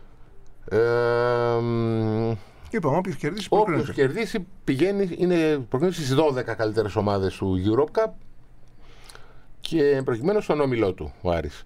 Είπαμε, όποιος κερδίσει προκρίνεται στις 12 καλύτερες ομάδες του Europe Cup και προκειμένου στον όμιλό του ο Άρης.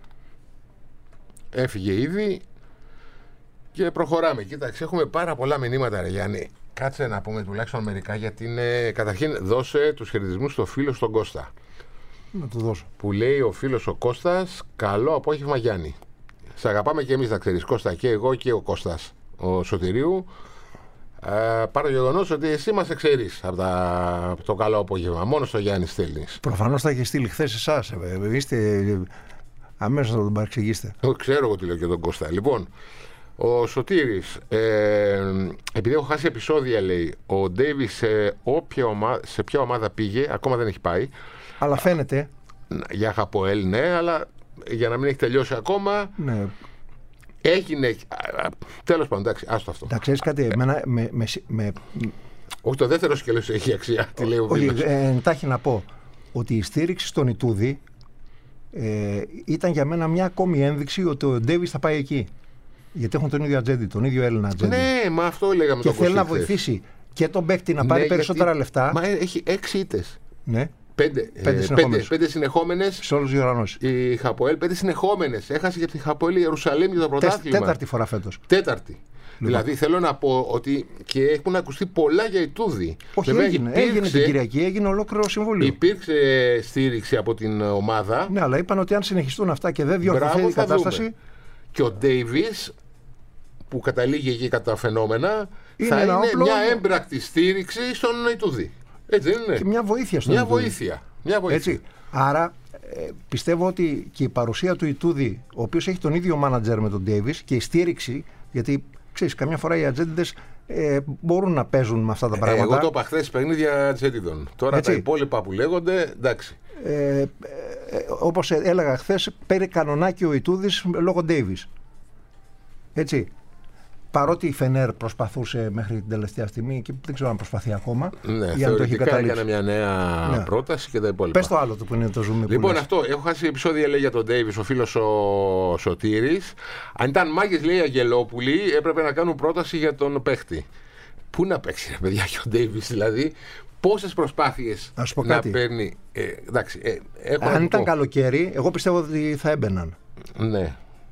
Έφυγε ήδη και προχωράμε. Κοίταξε, έχουμε πάρα πολλά μηνύματα, ρε Γιάννη. Κάτσε να πούμε τουλάχιστον μερικά, γιατί είναι. Καταρχήν, δώσε τους χαιρετισμούς στο φίλο στον Κώστα. Να το δώσω. Που λέει ο φίλος ο Κώστας, καλό απόγευμα Γιάννη. Σ' αγαπάμε και εμείς, να ξέρεις, Κώστα, και εγώ και ο Κώστας ο Σωτηρίου. Παρά το γεγονός ότι εσύ μας εξαιρείς από το καλό απόγευμα. Μόνο στο Γιάννη στέλνεις. Προφανώς θα έχει στείλει χθες εσάς. Είστε αμέσως να τον παρεξηγήσετε. Ξέρω εγώ τι λέω και τον Κώστα. Λοιπόν, Ο Σωτήρης, επειδή έχω χάσει επεισόδια, λέει, ο Ντέιβις σε ποια ομάδα πήγε, ακόμα δεν έχει πάει. Αλλά φαίνεται. Για Χαποέλ, ναι, αλλά για να μην έχει τελειώσει ακόμα. Ναι. Έγινε. Τέλος πάντων, εντάξει, άστο αυτό. Να ξέρεις κάτι, όχι, το δεύτερο σκέλος έχει αξία. Τι λέει ο Βίλος. Εντάχει να πω ότι η στήριξη στον Ιτούδη ήταν για μένα μια ακόμη ένδειξη ότι ο Ντέιβις θα πάει εκεί. Γιατί έχουν τον ίδιο ατζέντη, τον ίδιο Έλληνα ατζέντη. Ναι, μα αυτό λέγαμε. Και θέλει να βοηθήσει και τον παίκτη να πάρει περισσότερα λεφτά. Μα έχει 6 ήττες. Ναι. 5 συνεχόμενες. Σε όλους τους διοργανώσεις. Η Χαποέλ 5 συνεχόμενες. Έχασε και από τη Χαποέλ η Ιερουσαλήμ για το πρωτάθλημα. Τέταρτη φορά φέτος. Τέταρτη. Δηλαδή θέλω να πω ότι και έχουν ακουστεί πολλά για Ιτούδη. Όχι, έγινε την Κυριακή, έγινε ολόκληρο συμβούλιο. Υπήρξε στήριξη από την ομάδα. Ναι, αλλά είπαν ότι αν συνεχιστούν αυτά και δεν διορθωθεί η κατάσταση. Δούμε. Και ο Ντέιβις, που καταλήγει εκεί κατά φαινόμενα, θα είναι μια έμπρακτη στήριξη στον Ιτούδη. Έτσι δεν είναι? Και μια βοήθεια στον Ιτούδη. Μια βοήθεια. Έτσι. Άρα πιστεύω ότι και η παρουσία του Ιτούδη, ο οποίος έχει τον ίδιο μάνατζερ με τον Ντέιβις, και η στήριξη, γιατί ξέρεις, καμιά φορά οι ατζέντιδες μπορούν να παίζουν με αυτά τα πράγματα. Εγώ το είπα χθες παιχνίδια ατζέντιδων. Τώρα έτσι, τα υπόλοιπα που λέγονται, εντάξει. Όπως έλεγα χθες, πήρε κανονάκι ο Ιτούδης λόγω Ντέιβις. Έτσι. Παρότι η Φενέρ προσπαθούσε μέχρι την τελευταία στιγμή και δεν ξέρω αν προσπαθεί ακόμα. Ναι, θεωρητικά έκανε μια νέα πρόταση και τα υπόλοιπα. Πες το άλλο που είναι το ζουμί. Λοιπόν, αυτό. Έχω χάσει επεισόδια, λέει, για τον Ντέιβις, ο φίλος ο Σωτήρης. Αν ήταν μάγκες, λέει, Αγγελόπουλοι, έπρεπε να κάνουν πρόταση για τον παίχτη. Πού να παίξει, ρε παιδιά, και ο Ντέιβις, δηλαδή. Πόσες προσπάθειες να παίρνει. Εντάξει, αν ήταν καλοκαίρι, εγώ πιστεύω ότι θα έμπαιναν. Ναι.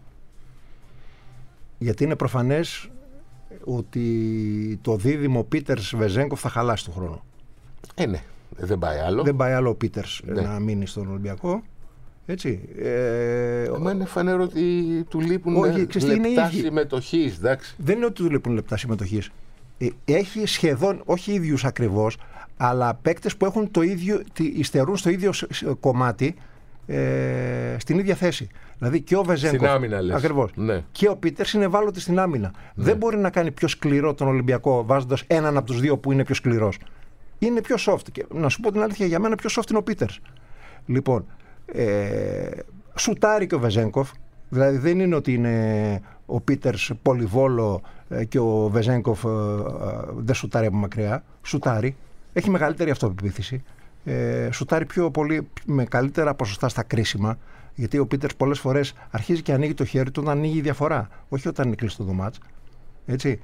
Γιατί είναι προφανές ότι το δίδυμο Πίτερς Βεζένκοφ θα χαλάσει τον χρόνο. Ναι, δεν πάει άλλο. Δεν πάει άλλο ο Πίτερς να μείνει στον Ολυμπιακό. Έτσι. Μα είναι φανερό ότι του λείπουν λεπτά συμμετοχής. Δεν είναι ότι του λείπουν λεπτά συμμετοχής. Έχει σχεδόν, όχι ίδιους ακριβώς, αλλά παίκτες που έχουν το ίδιο, υστερούν στο ίδιο κομμάτι, στην ίδια θέση. Δηλαδή και ο Βεζένκοφ. Στην άμυνα, λες. Ακριβώς. Ναι. Και ο Πίτερς είναι ευάλωτοι στην άμυνα. Ναι. Δεν μπορεί να κάνει πιο σκληρό τον Ολυμπιακό βάζοντας έναν από τους δύο που είναι πιο σκληρός. Είναι πιο soft. Και να σου πω την αλήθεια, για μένα πιο soft είναι ο Πίτερς. Λοιπόν, σουτάρει και ο Βεζένκοφ. Δηλαδή δεν είναι ότι είναι ο Πίτερς πολυβόλο και ο Βεζένκοφ δεν σουτάρει από μακριά. Σουτάρει. Έχει μεγαλύτερη αυτοπεποίθηση. Σουτάρει πιο πολύ, με καλύτερα ποσοστά στα κρίσιμα. Γιατί ο Πίτερς πολλές φορές αρχίζει και ανοίγει το χέρι του όταν ανοίγει η διαφορά. Όχι όταν είναι κλειστό το μάτς. Έτσι.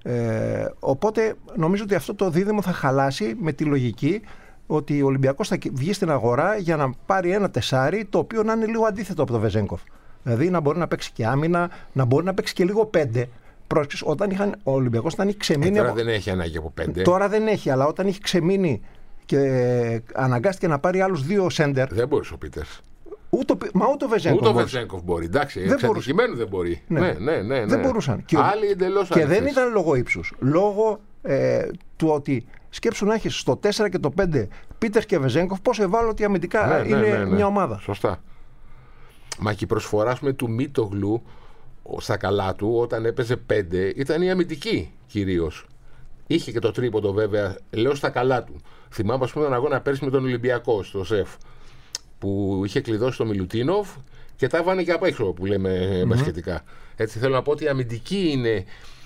Οπότε νομίζω ότι αυτό το δίδυμο θα χαλάσει με τη λογική ότι ο Ολυμπιακός θα βγει στην αγορά για να πάρει ένα τεσάρι το οποίο να είναι λίγο αντίθετο από το Βεζένκοφ. Δηλαδή να μπορεί να παίξει και άμυνα, να μπορεί να παίξει και λίγο πέντε. Πρόσεξε, όταν ο Ολυμπιακός ήταν ξεμείνει. Τώρα δεν έχει ανάγκη από πέντε. Τώρα δεν έχει, αλλά όταν είχε ξεμείνει και αναγκάστηκε να πάρει άλλους δύο σέντερ. Δεν μπορούσε ο Πίτερς. Ούτε ο Βεζένκοφ. Ούτε ο Βεζένκοφ μπορεί. Εντάξει, εξατυχημένο δεν μπορεί. Ναι. Δεν μπορούσαν. Άλλοι εντελώς και δεν ήταν λόγω ύψους. Λόγω του ότι σκέψου να έχεις στο 4 και το 5 Πίτερς και Βεζένκοφ, πόσο ευάλωτοι αμυντικά είναι μια ομάδα. Σωστά. Μα και η προσφορά του Μίτογλου στα καλά του όταν έπαιζε 5 ήταν η αμυντική κυρίως. Είχε και το τρίποντο βέβαια, λέω στα καλά του. Θυμάμαι, ας πούμε, τον αγώνα πέρσι με τον Ολυμπιακό στο ΣΕΦ, που είχε κλειδώσει τον Μιλουτίνοφ και τα βάνε και απ' έξω, που λέμε μπασκετικά. Έτσι θέλω να πω ότι η αμυντική είναι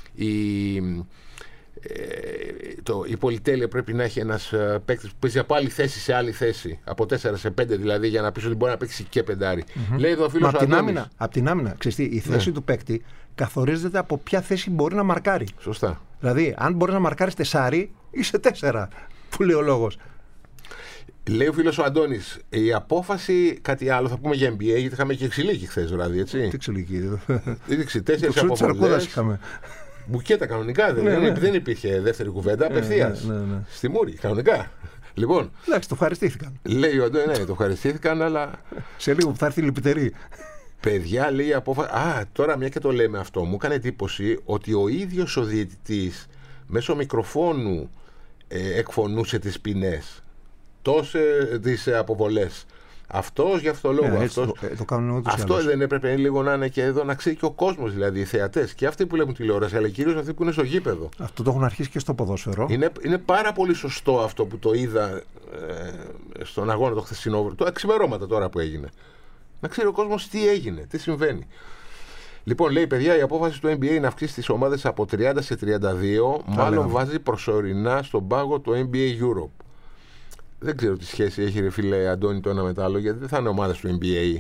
η πολυτέλεια. Πρέπει να έχει ένας παίκτης που παίζει από άλλη θέση σε άλλη θέση, από 4 σε 5 δηλαδή, για να πεις ότι μπορεί να παίξει και πεντάρι. Λέει εδώ ο φίλος Αντώνης. Απ' την άμυνα, ξέρεις τι, η θέση του παίκτη καθορίζεται από ποια θέση μπορεί να μαρκάρει. Σωστά. Δηλαδή, αν μπορεί να μαρκάρεις 4, είσαι 4, που λέει ο λόγος. Λέει ο φίλος ο Αντώνης, η απόφαση, κάτι άλλο, θα πούμε για NBA, γιατί είχαμε και Ξυλίκη χθες, δηλαδή, έτσι. Τι Ξυλίκη, Ήδηξε 4 αποβολές. Μπουκέτα κανονικά, δεν υπήρχε δεύτερη κουβέντα, απευθείας. Στη Μούρη, κανονικά. Λοιπόν. Εντάξει, το ευχαριστήθηκαν. Λέει ο Αντώνης, το ευχαριστήθηκαν, αλλά. Σε λίγο που θα έρθει η λυπητερή. Παιδιά, λέει η απόφαση. Τώρα μια και το λέμε αυτό, μου έκανε εντύπωση ότι ο ίδιος ο διαιτητής μέσω μικροφόνου εκφωνούσε τις ποινές. Τις αποβολές. Αυτός γι' αυτό λόγο. Το κάνουν ούτως ή Αυτό άλλως. δεν έπρεπε λίγο να είναι και εδώ να ξέρει και ο κόσμος, δηλαδή οι θεατές και αυτοί που βλέπουν τηλεόραση, αλλά κυρίως αυτοί που είναι στο γήπεδο. Αυτό το έχουν αρχίσει και στο ποδόσφαιρο. Είναι πάρα πολύ σωστό αυτό που το είδα στον αγώνα το χθεσινό, το εξημερώματα τώρα που έγινε. Να ξέρει ο κόσμος τι έγινε, τι συμβαίνει. Λοιπόν, λέει παιδιά, η απόφαση του NBA να αυξήσει τις ομάδες από 30 σε 32 μάλλον βάζει προσωρινά στον πάγο το NBA Europe. Δεν ξέρω τι σχέση έχει, ρε φίλε Αντώνη, το ένα με το άλλο, γιατί δεν θα είναι ομάδες του NBA.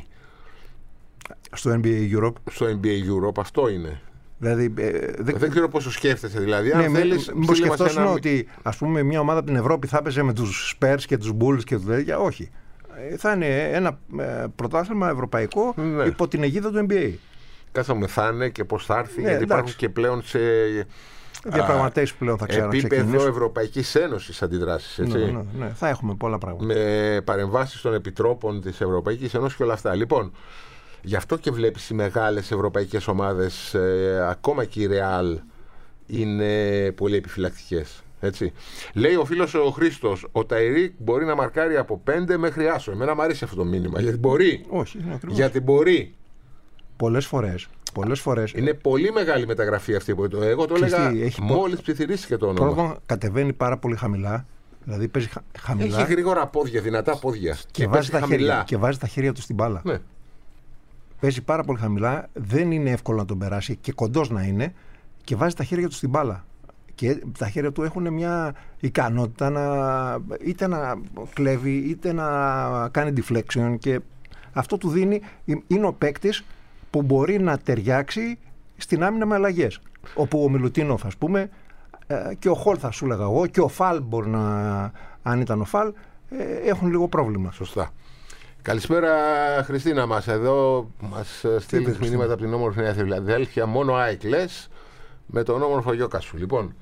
Στο NBA Europe. Στο NBA Europe, αυτό είναι. Δηλαδή, δεν ξέρω πόσο σκέφτεσαι, δηλαδή. Ναι, αν θέλεις, μήπως σκεφτόσουν ότι ας πούμε μια ομάδα από την Ευρώπη θα έπαιζε με τους Spurs και τους Bulls και τους τέτοια. Όχι. Θα είναι ένα πρωτάθλημα ευρωπαϊκό υπό την αιγίδα του NBA. Κάθομαι θα είναι και πώς θα έρθει, γιατί υπάρχουν και πλέον σε διαπραγματεύσεις πλέον θα επίπεδο Ευρωπαϊκής Ένωσης αντιδράσεις. Ναι, θα έχουμε πολλά πράγματα. Με παρεμβάσεις των επιτρόπων της Ευρωπαϊκής Ένωσης και όλα αυτά. Λοιπόν, γι' αυτό και βλέπεις οι μεγάλες ευρωπαϊκές ομάδες, ακόμα και η Real, είναι πολύ επιφυλακτικές. Έτσι. Λέει ο φίλος ο Χρήστος, ο Ταϊρίκ μπορεί να μαρκάρει από 5 μέχρι άσο. Εμένα μου αρέσει αυτό το μήνυμα, γιατί μπορεί. Όχι, γιατί μπορεί. Πολλές φορές. Είναι πολύ μεγάλη μεταγραφή αυτή που εγώ το έλεγα μόλις ψιθυρίστηκε το όνομα. Πρώτον, κατεβαίνει πάρα πολύ χαμηλά. Δηλαδή παίζει χαμηλά. Έχει γρήγορα πόδια, δυνατά πόδια. Και βάζει τα χέρια του στην μπάλα. Ναι. Παίζει πάρα πολύ χαμηλά. Δεν είναι εύκολο να τον περάσει και κοντός να είναι. Και βάζει τα χέρια του στην μπάλα. Και τα χέρια του έχουν μια ικανότητα είτε να κλέβει είτε να κάνει deflection. Και αυτό του δίνει. Είναι ο παίκτης που μπορεί να ταιριάξει στην άμυνα με αλλαγές. Όπου ο Μιλουτίνοφ, ας πούμε, και ο Χολ, θα σου έλεγα εγώ, και ο Φαλ μπορεί να, αν ήταν ο Φαλ, έχουν λίγο πρόβλημα. Σωστά. Καλησπέρα Χριστίνα μας. Εδώ μας στείλει μηνύματα από την όμορφη Νέα Φιλαδέλφια. Μόνο ΑΕΚ λες, με τον όμορφο Γιώκα σου. Λοιπόν,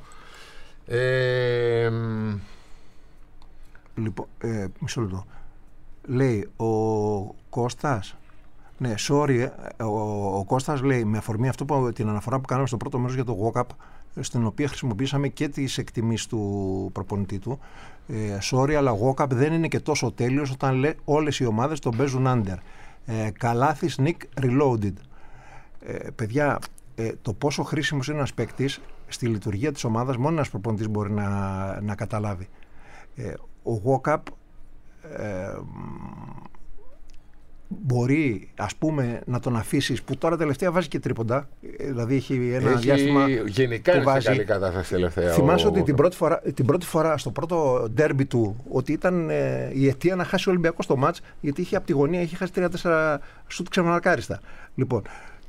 μισό λεπτό. Λέει ο Κώστας. Ναι, sorry, ο Κώστας λέει, με αφορμή αυτό την αναφορά που κάναμε στο πρώτο μέρος για το walk-up, στην οποία χρησιμοποιήσαμε και τις εκτιμήσεις του προπονητή του. Sorry, αλλά ο walk-up δεν είναι και τόσο τέλειος όταν όλες οι ομάδες τον παίζουν under. Καλάθης Nick Reloaded. Παιδιά, το πόσο χρήσιμος είναι ένας παίκτης στη λειτουργία της ομάδας, μόνο ένας προπονητής μπορεί να καταλάβει. Ο walk-up μπορεί, ας πούμε, να τον αφήσεις, που τώρα τελευταία βάζει και τρίποντα, δηλαδή έχει ένα διάστημα γενικά που βάζει. Καλή κατάσταση τελευταία. Θυμάσαι ότι την πρώτη φορά στο πρώτο ντέρμπι του, ότι ήταν η αιτία να χάσει ο Ολυμπιακός το μάτς, γιατί είχε από τη γωνία, είχε χάσει 3-4 σουτ ξαναμαρκάριστα. Λοιπόν,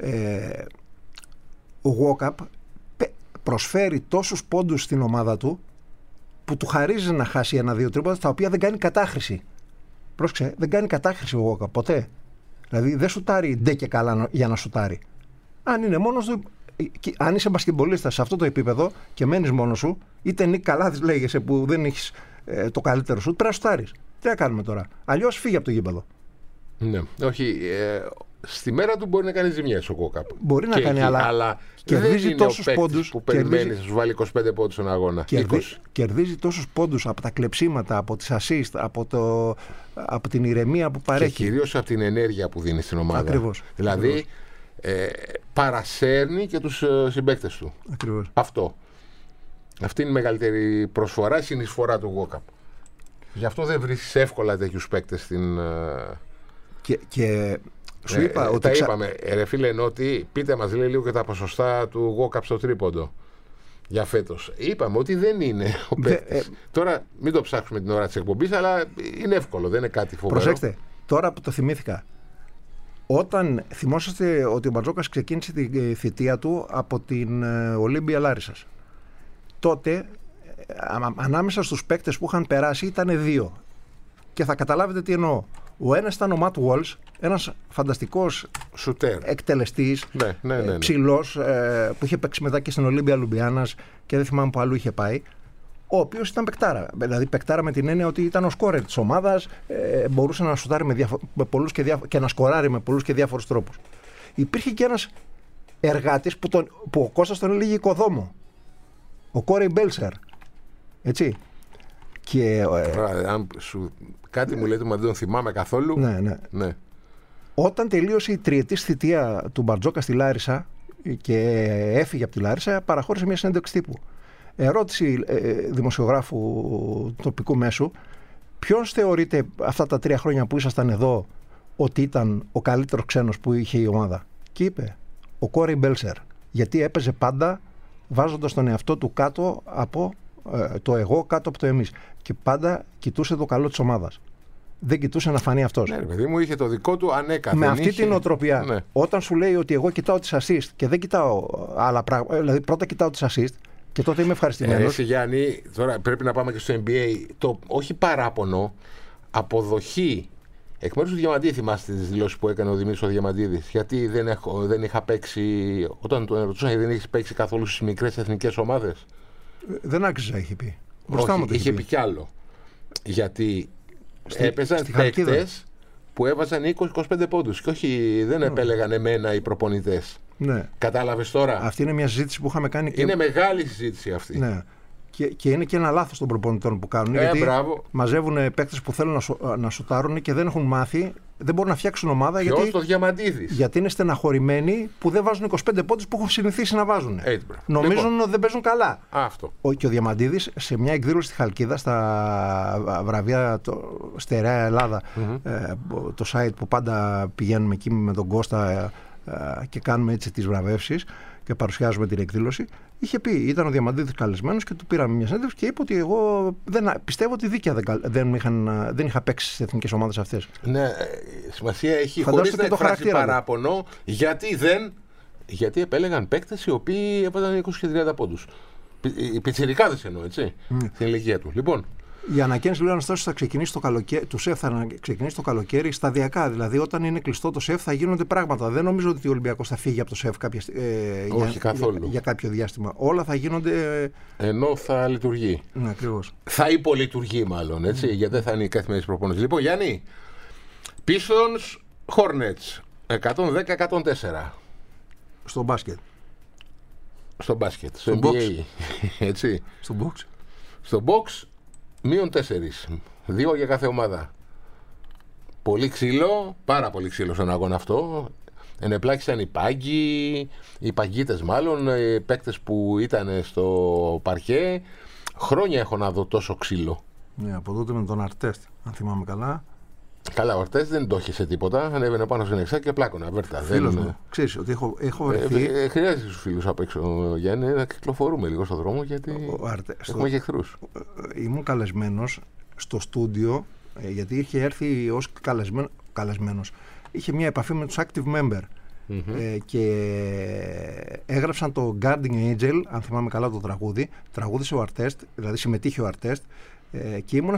ο Walkup προσφέρει τόσους πόντους στην ομάδα του που του χαρίζει να χάσει 1-2 τρίποντα, τα οποία δεν κάνει κατάχρηση. Πρόσεξε, δεν κάνει κατάχρηση ο Walkup ποτέ. Δηλαδή δεν σουτάρει ντε και καλά για να σουτάρει. Αν είναι μόνος του, αν είσαι μπασκετμπολίστας σε αυτό το επίπεδο και μένεις μόνος σου, είτε Νίκ Καλάθης λέγεσαι που δεν έχεις το καλύτερο σουτ, πρέπει να σουτάρεις. Τι να κάνουμε τώρα. Αλλιώς φύγει από το γήπεδο. Ναι, όχι. Στη μέρα του μπορεί να κάνει ζημιές ο Walkup. Μπορεί να κάνει, αλλά κερδίζει τόσους πόντους που περιμένει να σου βάλει 25 πόντους στον αγώνα. Κερδίζει τόσους πόντους από τα κλεψίματα, από τις assist, από την ηρεμία που παρέχει. Και κυρίως από την ενέργεια που δίνει στην ομάδα. Ακριβώς. Δηλαδή παρασέρνει και τους συμπαίκτες του. Ακριβώς. Αυτό. Αυτή είναι η μεγαλύτερη προσφορά, η συνεισφορά του Walkup. Γι' αυτό δεν βρίσκεις εύκολα τέτοιους παίκτες στην. Και σου είπα ότι. Τα είπαμε. Ρε φίλε, ενώ ότι πείτε μας λέει λίγο και τα ποσοστά του Walkup στο τρίποντο για φέτος. Είπαμε ότι δεν είναι ο παίκτης. Τώρα μην το ψάξουμε την ώρα της εκπομπής, αλλά είναι εύκολο, δεν είναι κάτι φοβερό. Προσέξτε, τώρα που το θυμήθηκα. Όταν θυμόσαστε ότι ο Μπαρτζόκας ξεκίνησε τη θητεία του από την Ολύμπια Λάρισσας. Τότε ανάμεσα στους παίκτες που είχαν περάσει ήταν δύο. Και θα καταλάβετε τι εννοώ. Ο ένας ήταν ο Ματ Walsh, ένας φανταστικός σουτέρ, εκτελεστής, ναι. ψηλός, που είχε παίξει μετά και στην Ολύμπια Λουμπιάνας και δεν θυμάμαι που αλλού είχε πάει, ο οποίος ήταν παικτάρα. Δηλαδή παικτάρα με την έννοια ότι ήταν ο σκόρερ της ομάδας, μπορούσε να σουτάρει με πολλούς και να σκοράρει με πολλούς και διάφορους τρόπους. Υπήρχε και ένας εργάτης που ο Κώστας τον έλεγε οικοδόμο, ο Κόρεϊ Μπέλσερ. Έτσι. Και, αν σου Κάτι μου λέτε, μα δεν τον θυμάμαι καθόλου. Ναι. Όταν τελείωσε η τριετής θητεία του Μπαρτζόκα στη Λάρισα και έφυγε από τη Λάρισα, παραχώρησε μια συνέντευξη τύπου. Ερώτηση δημοσιογράφου τοπικού μέσου, ποιος θεωρείτε αυτά τα 3 χρόνια που ήσασταν εδώ ότι ήταν ο καλύτερος ξένος που είχε η ομάδα? Και είπε, ο Κόρι Μπέλσερ, γιατί έπαιζε πάντα βάζοντας τον εαυτό του κάτω από το εγώ, κάτω από το εμείς, και πάντα κοιτούσε το καλό της ομάδας. Δεν κοιτούσε να φανεί αυτός. Ναι, παιδί μου, είχε το δικό του ανέκαθεν. Με αυτή την οτροπία, ναι. Όταν σου λέει ότι εγώ κοιτάω τις assist και δεν κοιτάω άλλα πράγματα, δηλαδή πρώτα κοιτάω τις assist και τότε είμαι ευχαριστημένος. Εσύ, Γιάννη, τώρα πρέπει να πάμε και στο NBA. Όχι παράπονο, αποδοχή εκ μέρους του Διαμαντίδη. Θυμάστε τις δηλώσεις που έκανε ο Δημήτρης ο Διαμαντίδης? Γιατί δεν είχα παίξει, όταν τον ερωτούσα, δεν είχε παίξει καθόλου στις μικρές εθνικές ομάδες. Δεν άξιζα, είχε πει. Όχι, είχε πει κι άλλο. Γιατί έπαιζαν παίκτες που έβαζαν 20-25 πόντους και όχι, δεν επέλεγαν εμένα οι προπονητές. Ναι. Κατάλαβες τώρα? Αυτή είναι μια συζήτηση που είχαμε κάνει. Είναι μεγάλη συζήτηση αυτή. Ναι. Και είναι και ένα λάθος των προπονητών που κάνουν. Γιατί μαζεύουν παίκτες που θέλουν να σουτάρουν και δεν έχουν μάθει, δεν μπορούν να φτιάξουν ομάδα. Γιατί είναι στεναχωρημένοι που δεν βάζουν 25 πόντους που έχουν συνηθίσει να βάζουν. Νομίζουν ότι δεν παίζουν καλά. Αυτό. Και ο Διαμαντίδης σε μια εκδήλωση στη Χαλκίδα, στα βραβεία Στερεά Ελλάδα, το site που πάντα πηγαίνουμε εκεί με τον Κώστα και κάνουμε έτσι τις βραβεύσεις και παρουσιάζουμε την εκδήλωση, είχε πει, ήταν ο Διαμαντίδης καλεσμένος και του πήραμε μια συνέντευξη και είπε ότι εγώ πιστεύω ότι δίκαια δεν είχα παίξει στις εθνικές ομάδες αυτές. Ναι, σημασία έχει, χωρίς να εκφράσει παράπονο, γιατί επέλεγαν παίκτες οι οποίοι έβαζαν 20 και 30 πόντους. Οι πιτσιρικάδες εννοώ, έτσι, στην ηλικία του. Λοιπόν, η ανακαίνιση, λέει ο Αναστάσιος, θα ξεκινήσει του ΣΕΦ θα ξεκινήσει το καλοκαίρι σταδιακά. Δηλαδή, όταν είναι κλειστό το ΣΕΦ, θα γίνονται πράγματα. Δεν νομίζω ότι ο Ολυμπιακός θα φύγει από το ΣΕΦ για κάποιο διάστημα. Όλα θα γίνονται. Ενώ θα λειτουργεί. Ναι, ακριβώς. Θα υπολειτουργεί, μάλλον, έτσι, γιατί δεν θα είναι η καθημερινή προπόνηση. Λοιπόν, Γιάννη, Pistons Hornets 110-104. Στο μπάσκετ. Στο μπάσκετ. Στο NBA. Έτσι. Στο box. -4. 2 για κάθε ομάδα. Πολύ ξύλο, πάρα πολύ ξύλο στον αγώνα αυτό. Ενεπλάκησαν οι παγκίτες μάλλον, οι παίκτες που ήταν στο παρκέ. Χρόνια έχω να δω τόσο ξύλο. Ναι, από τότε με τον Αρτέστ, αν θυμάμαι καλά. Καλά, ο Αρτέστ δεν το είχε σε τίποτα. Ανέβαινε πάνω στην εξά και πλάκωνα. Φίλος μου, ξέρεις ότι έχω βρεθεί. Χρειάζεται τους φίλους απ' έξω, Γιάννη, να κυκλοφορούμε λίγο στον δρόμο, γιατί έχουμε και εχθρούς. Ήμουν καλεσμένος στο στούντιο, γιατί είχε έρθει ως καλεσμένος. Είχε μια επαφή με τους active member. Και έγραψαν το Guarding Angel, αν θυμάμαι καλά το τραγούδι. Τραγούδισε ο Αρτέστ, δηλαδή συμμετείχε ο Αρτέστ. Και ήμουνα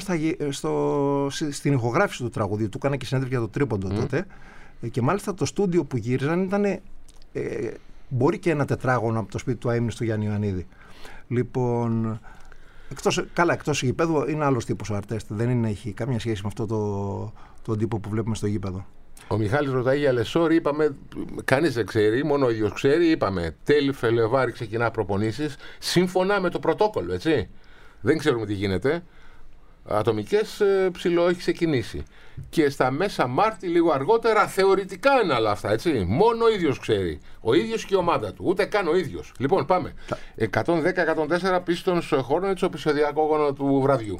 στην ηχογράφηση του τραγουδίου. Του έκανα και συνέντευξη για το τρίποντο τότε. Και μάλιστα το στούντιο που γύριζαν ήταν μπορεί και ένα τετράγωνο από το σπίτι του αείμνηστου του Γιάννη Ιωαννίδη. Λοιπόν, εκτός γηπέδου είναι άλλος τύπος ο Αρτέστ. Δεν έχει καμία σχέση με αυτό τον τύπο που βλέπουμε στο γήπεδο. Ο Μιχάλης ρωτάει για Λεσόρη, είπαμε, κανείς δεν ξέρει, μόνο ο ίδιος ξέρει. Είπαμε, τέλη Φλεβάρη ξεκινά προπονήσεις, σύμφωνα με το πρωτόκολλο, έτσι. Δεν ξέρουμε τι γίνεται. Ατομικές ψηλό έχει ξεκινήσει. Και στα μέσα Μάρτη, λίγο αργότερα, θεωρητικά είναι όλα αυτά, έτσι. Μόνο ο ίδιος ξέρει. Ο ίδιος και η ομάδα του. Ούτε καν ο ίδιος. Λοιπόν, πάμε. 110-104 Pistons Hornets, το επεισοδιακό αγώνα του βραδιού.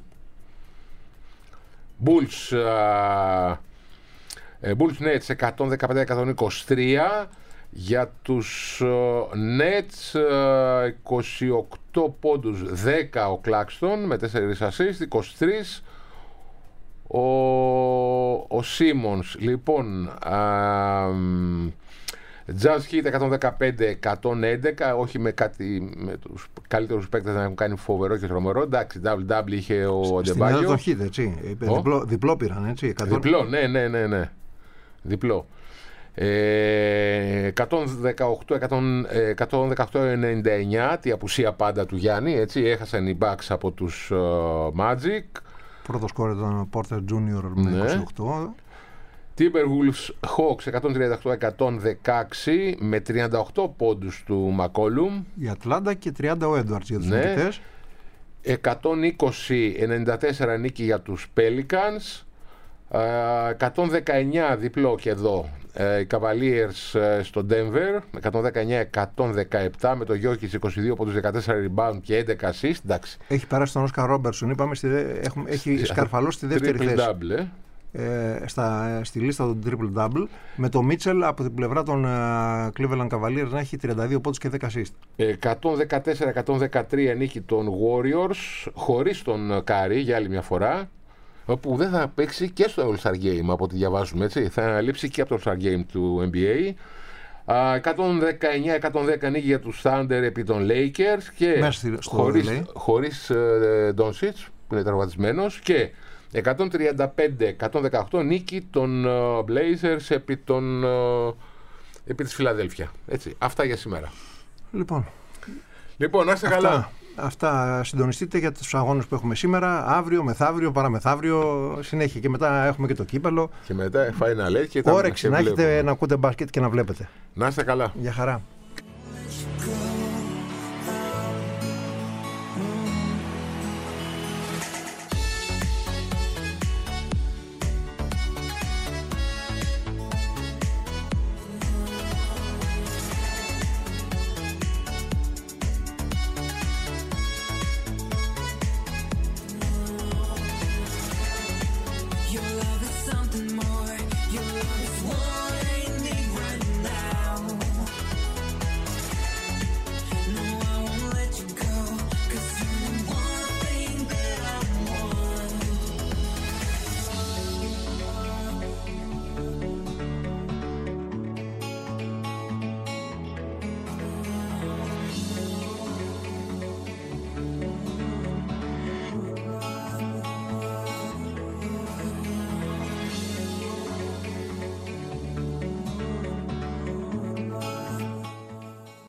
Bulls Nets 115-123. Για τους Nets 28 πόντους, 10 ο Claxton με 4 assist, 23 ο Simmons. Λοιπόν, Jazz Heat 115-111, όχι με τους καλύτερους παίκτες να έχουν κάνει φοβερό και τρομερό. Εντάξει, double είχε ο Αντεμπάγιο. Στην Heat, έτσι, διπλό πήραν, έτσι. Διπλό, ναι. Διπλό. 118-99, τη απουσία πάντα του Γιάννη, έτσι, έχασαν οι Bucks από τους Magic. Πρώτο σκόρ ήταν ο Porter Jr. με 28. Timberwolves Hawks 138-116 με 38 πόντους του McCollum. Η Ατλάντα και 30 ο Edwards για τους νικητές. 120-94 νίκη για τους Pelicans. 119 διπλό και εδώ. Οι Cavaliers στο Denver 119-117 με το Jokic 22 πόντους, 14 rebound και 11 assist. Εντάξει. Έχει περάσει τον Όσκαρ Ρόμπερτσον. Είπαμε, έχει σκαρφαλώσει στη δεύτερη θέση. Double, στη λίστα του triple-double, με το Μίτσελ από την πλευρά των Cleveland Cavaliers να έχει 32 πόντους και 10 assist. 114-113 νίκη των Warriors χωρίς τον Curry για άλλη μια φορά, όπου δεν θα παίξει και στο All-Star Game από ό,τι διαβάζουμε, έτσι. Θα λείψει και από το All-Star Game του NBA. 119-110 νίκη για τους Thunder επί των Lakers και χωρίς Doncic που είναι τραυματισμένος, και 135-118 νίκη των Blazers επί της Φιλαδέλφια. Έτσι, αυτά για σήμερα. Λοιπόν, να είστε καλά. Αυτά συντονιστείτε για τους αγώνες που έχουμε σήμερα, αύριο, μεθαύριο, παραμεθαύριο, συνέχεια. Και μετά έχουμε και το κύπελο. Και μετά Final Eight και όρεξη να έχετε να ακούτε μπάσκετ και να βλέπετε. Να είστε καλά. Γεια χαρά.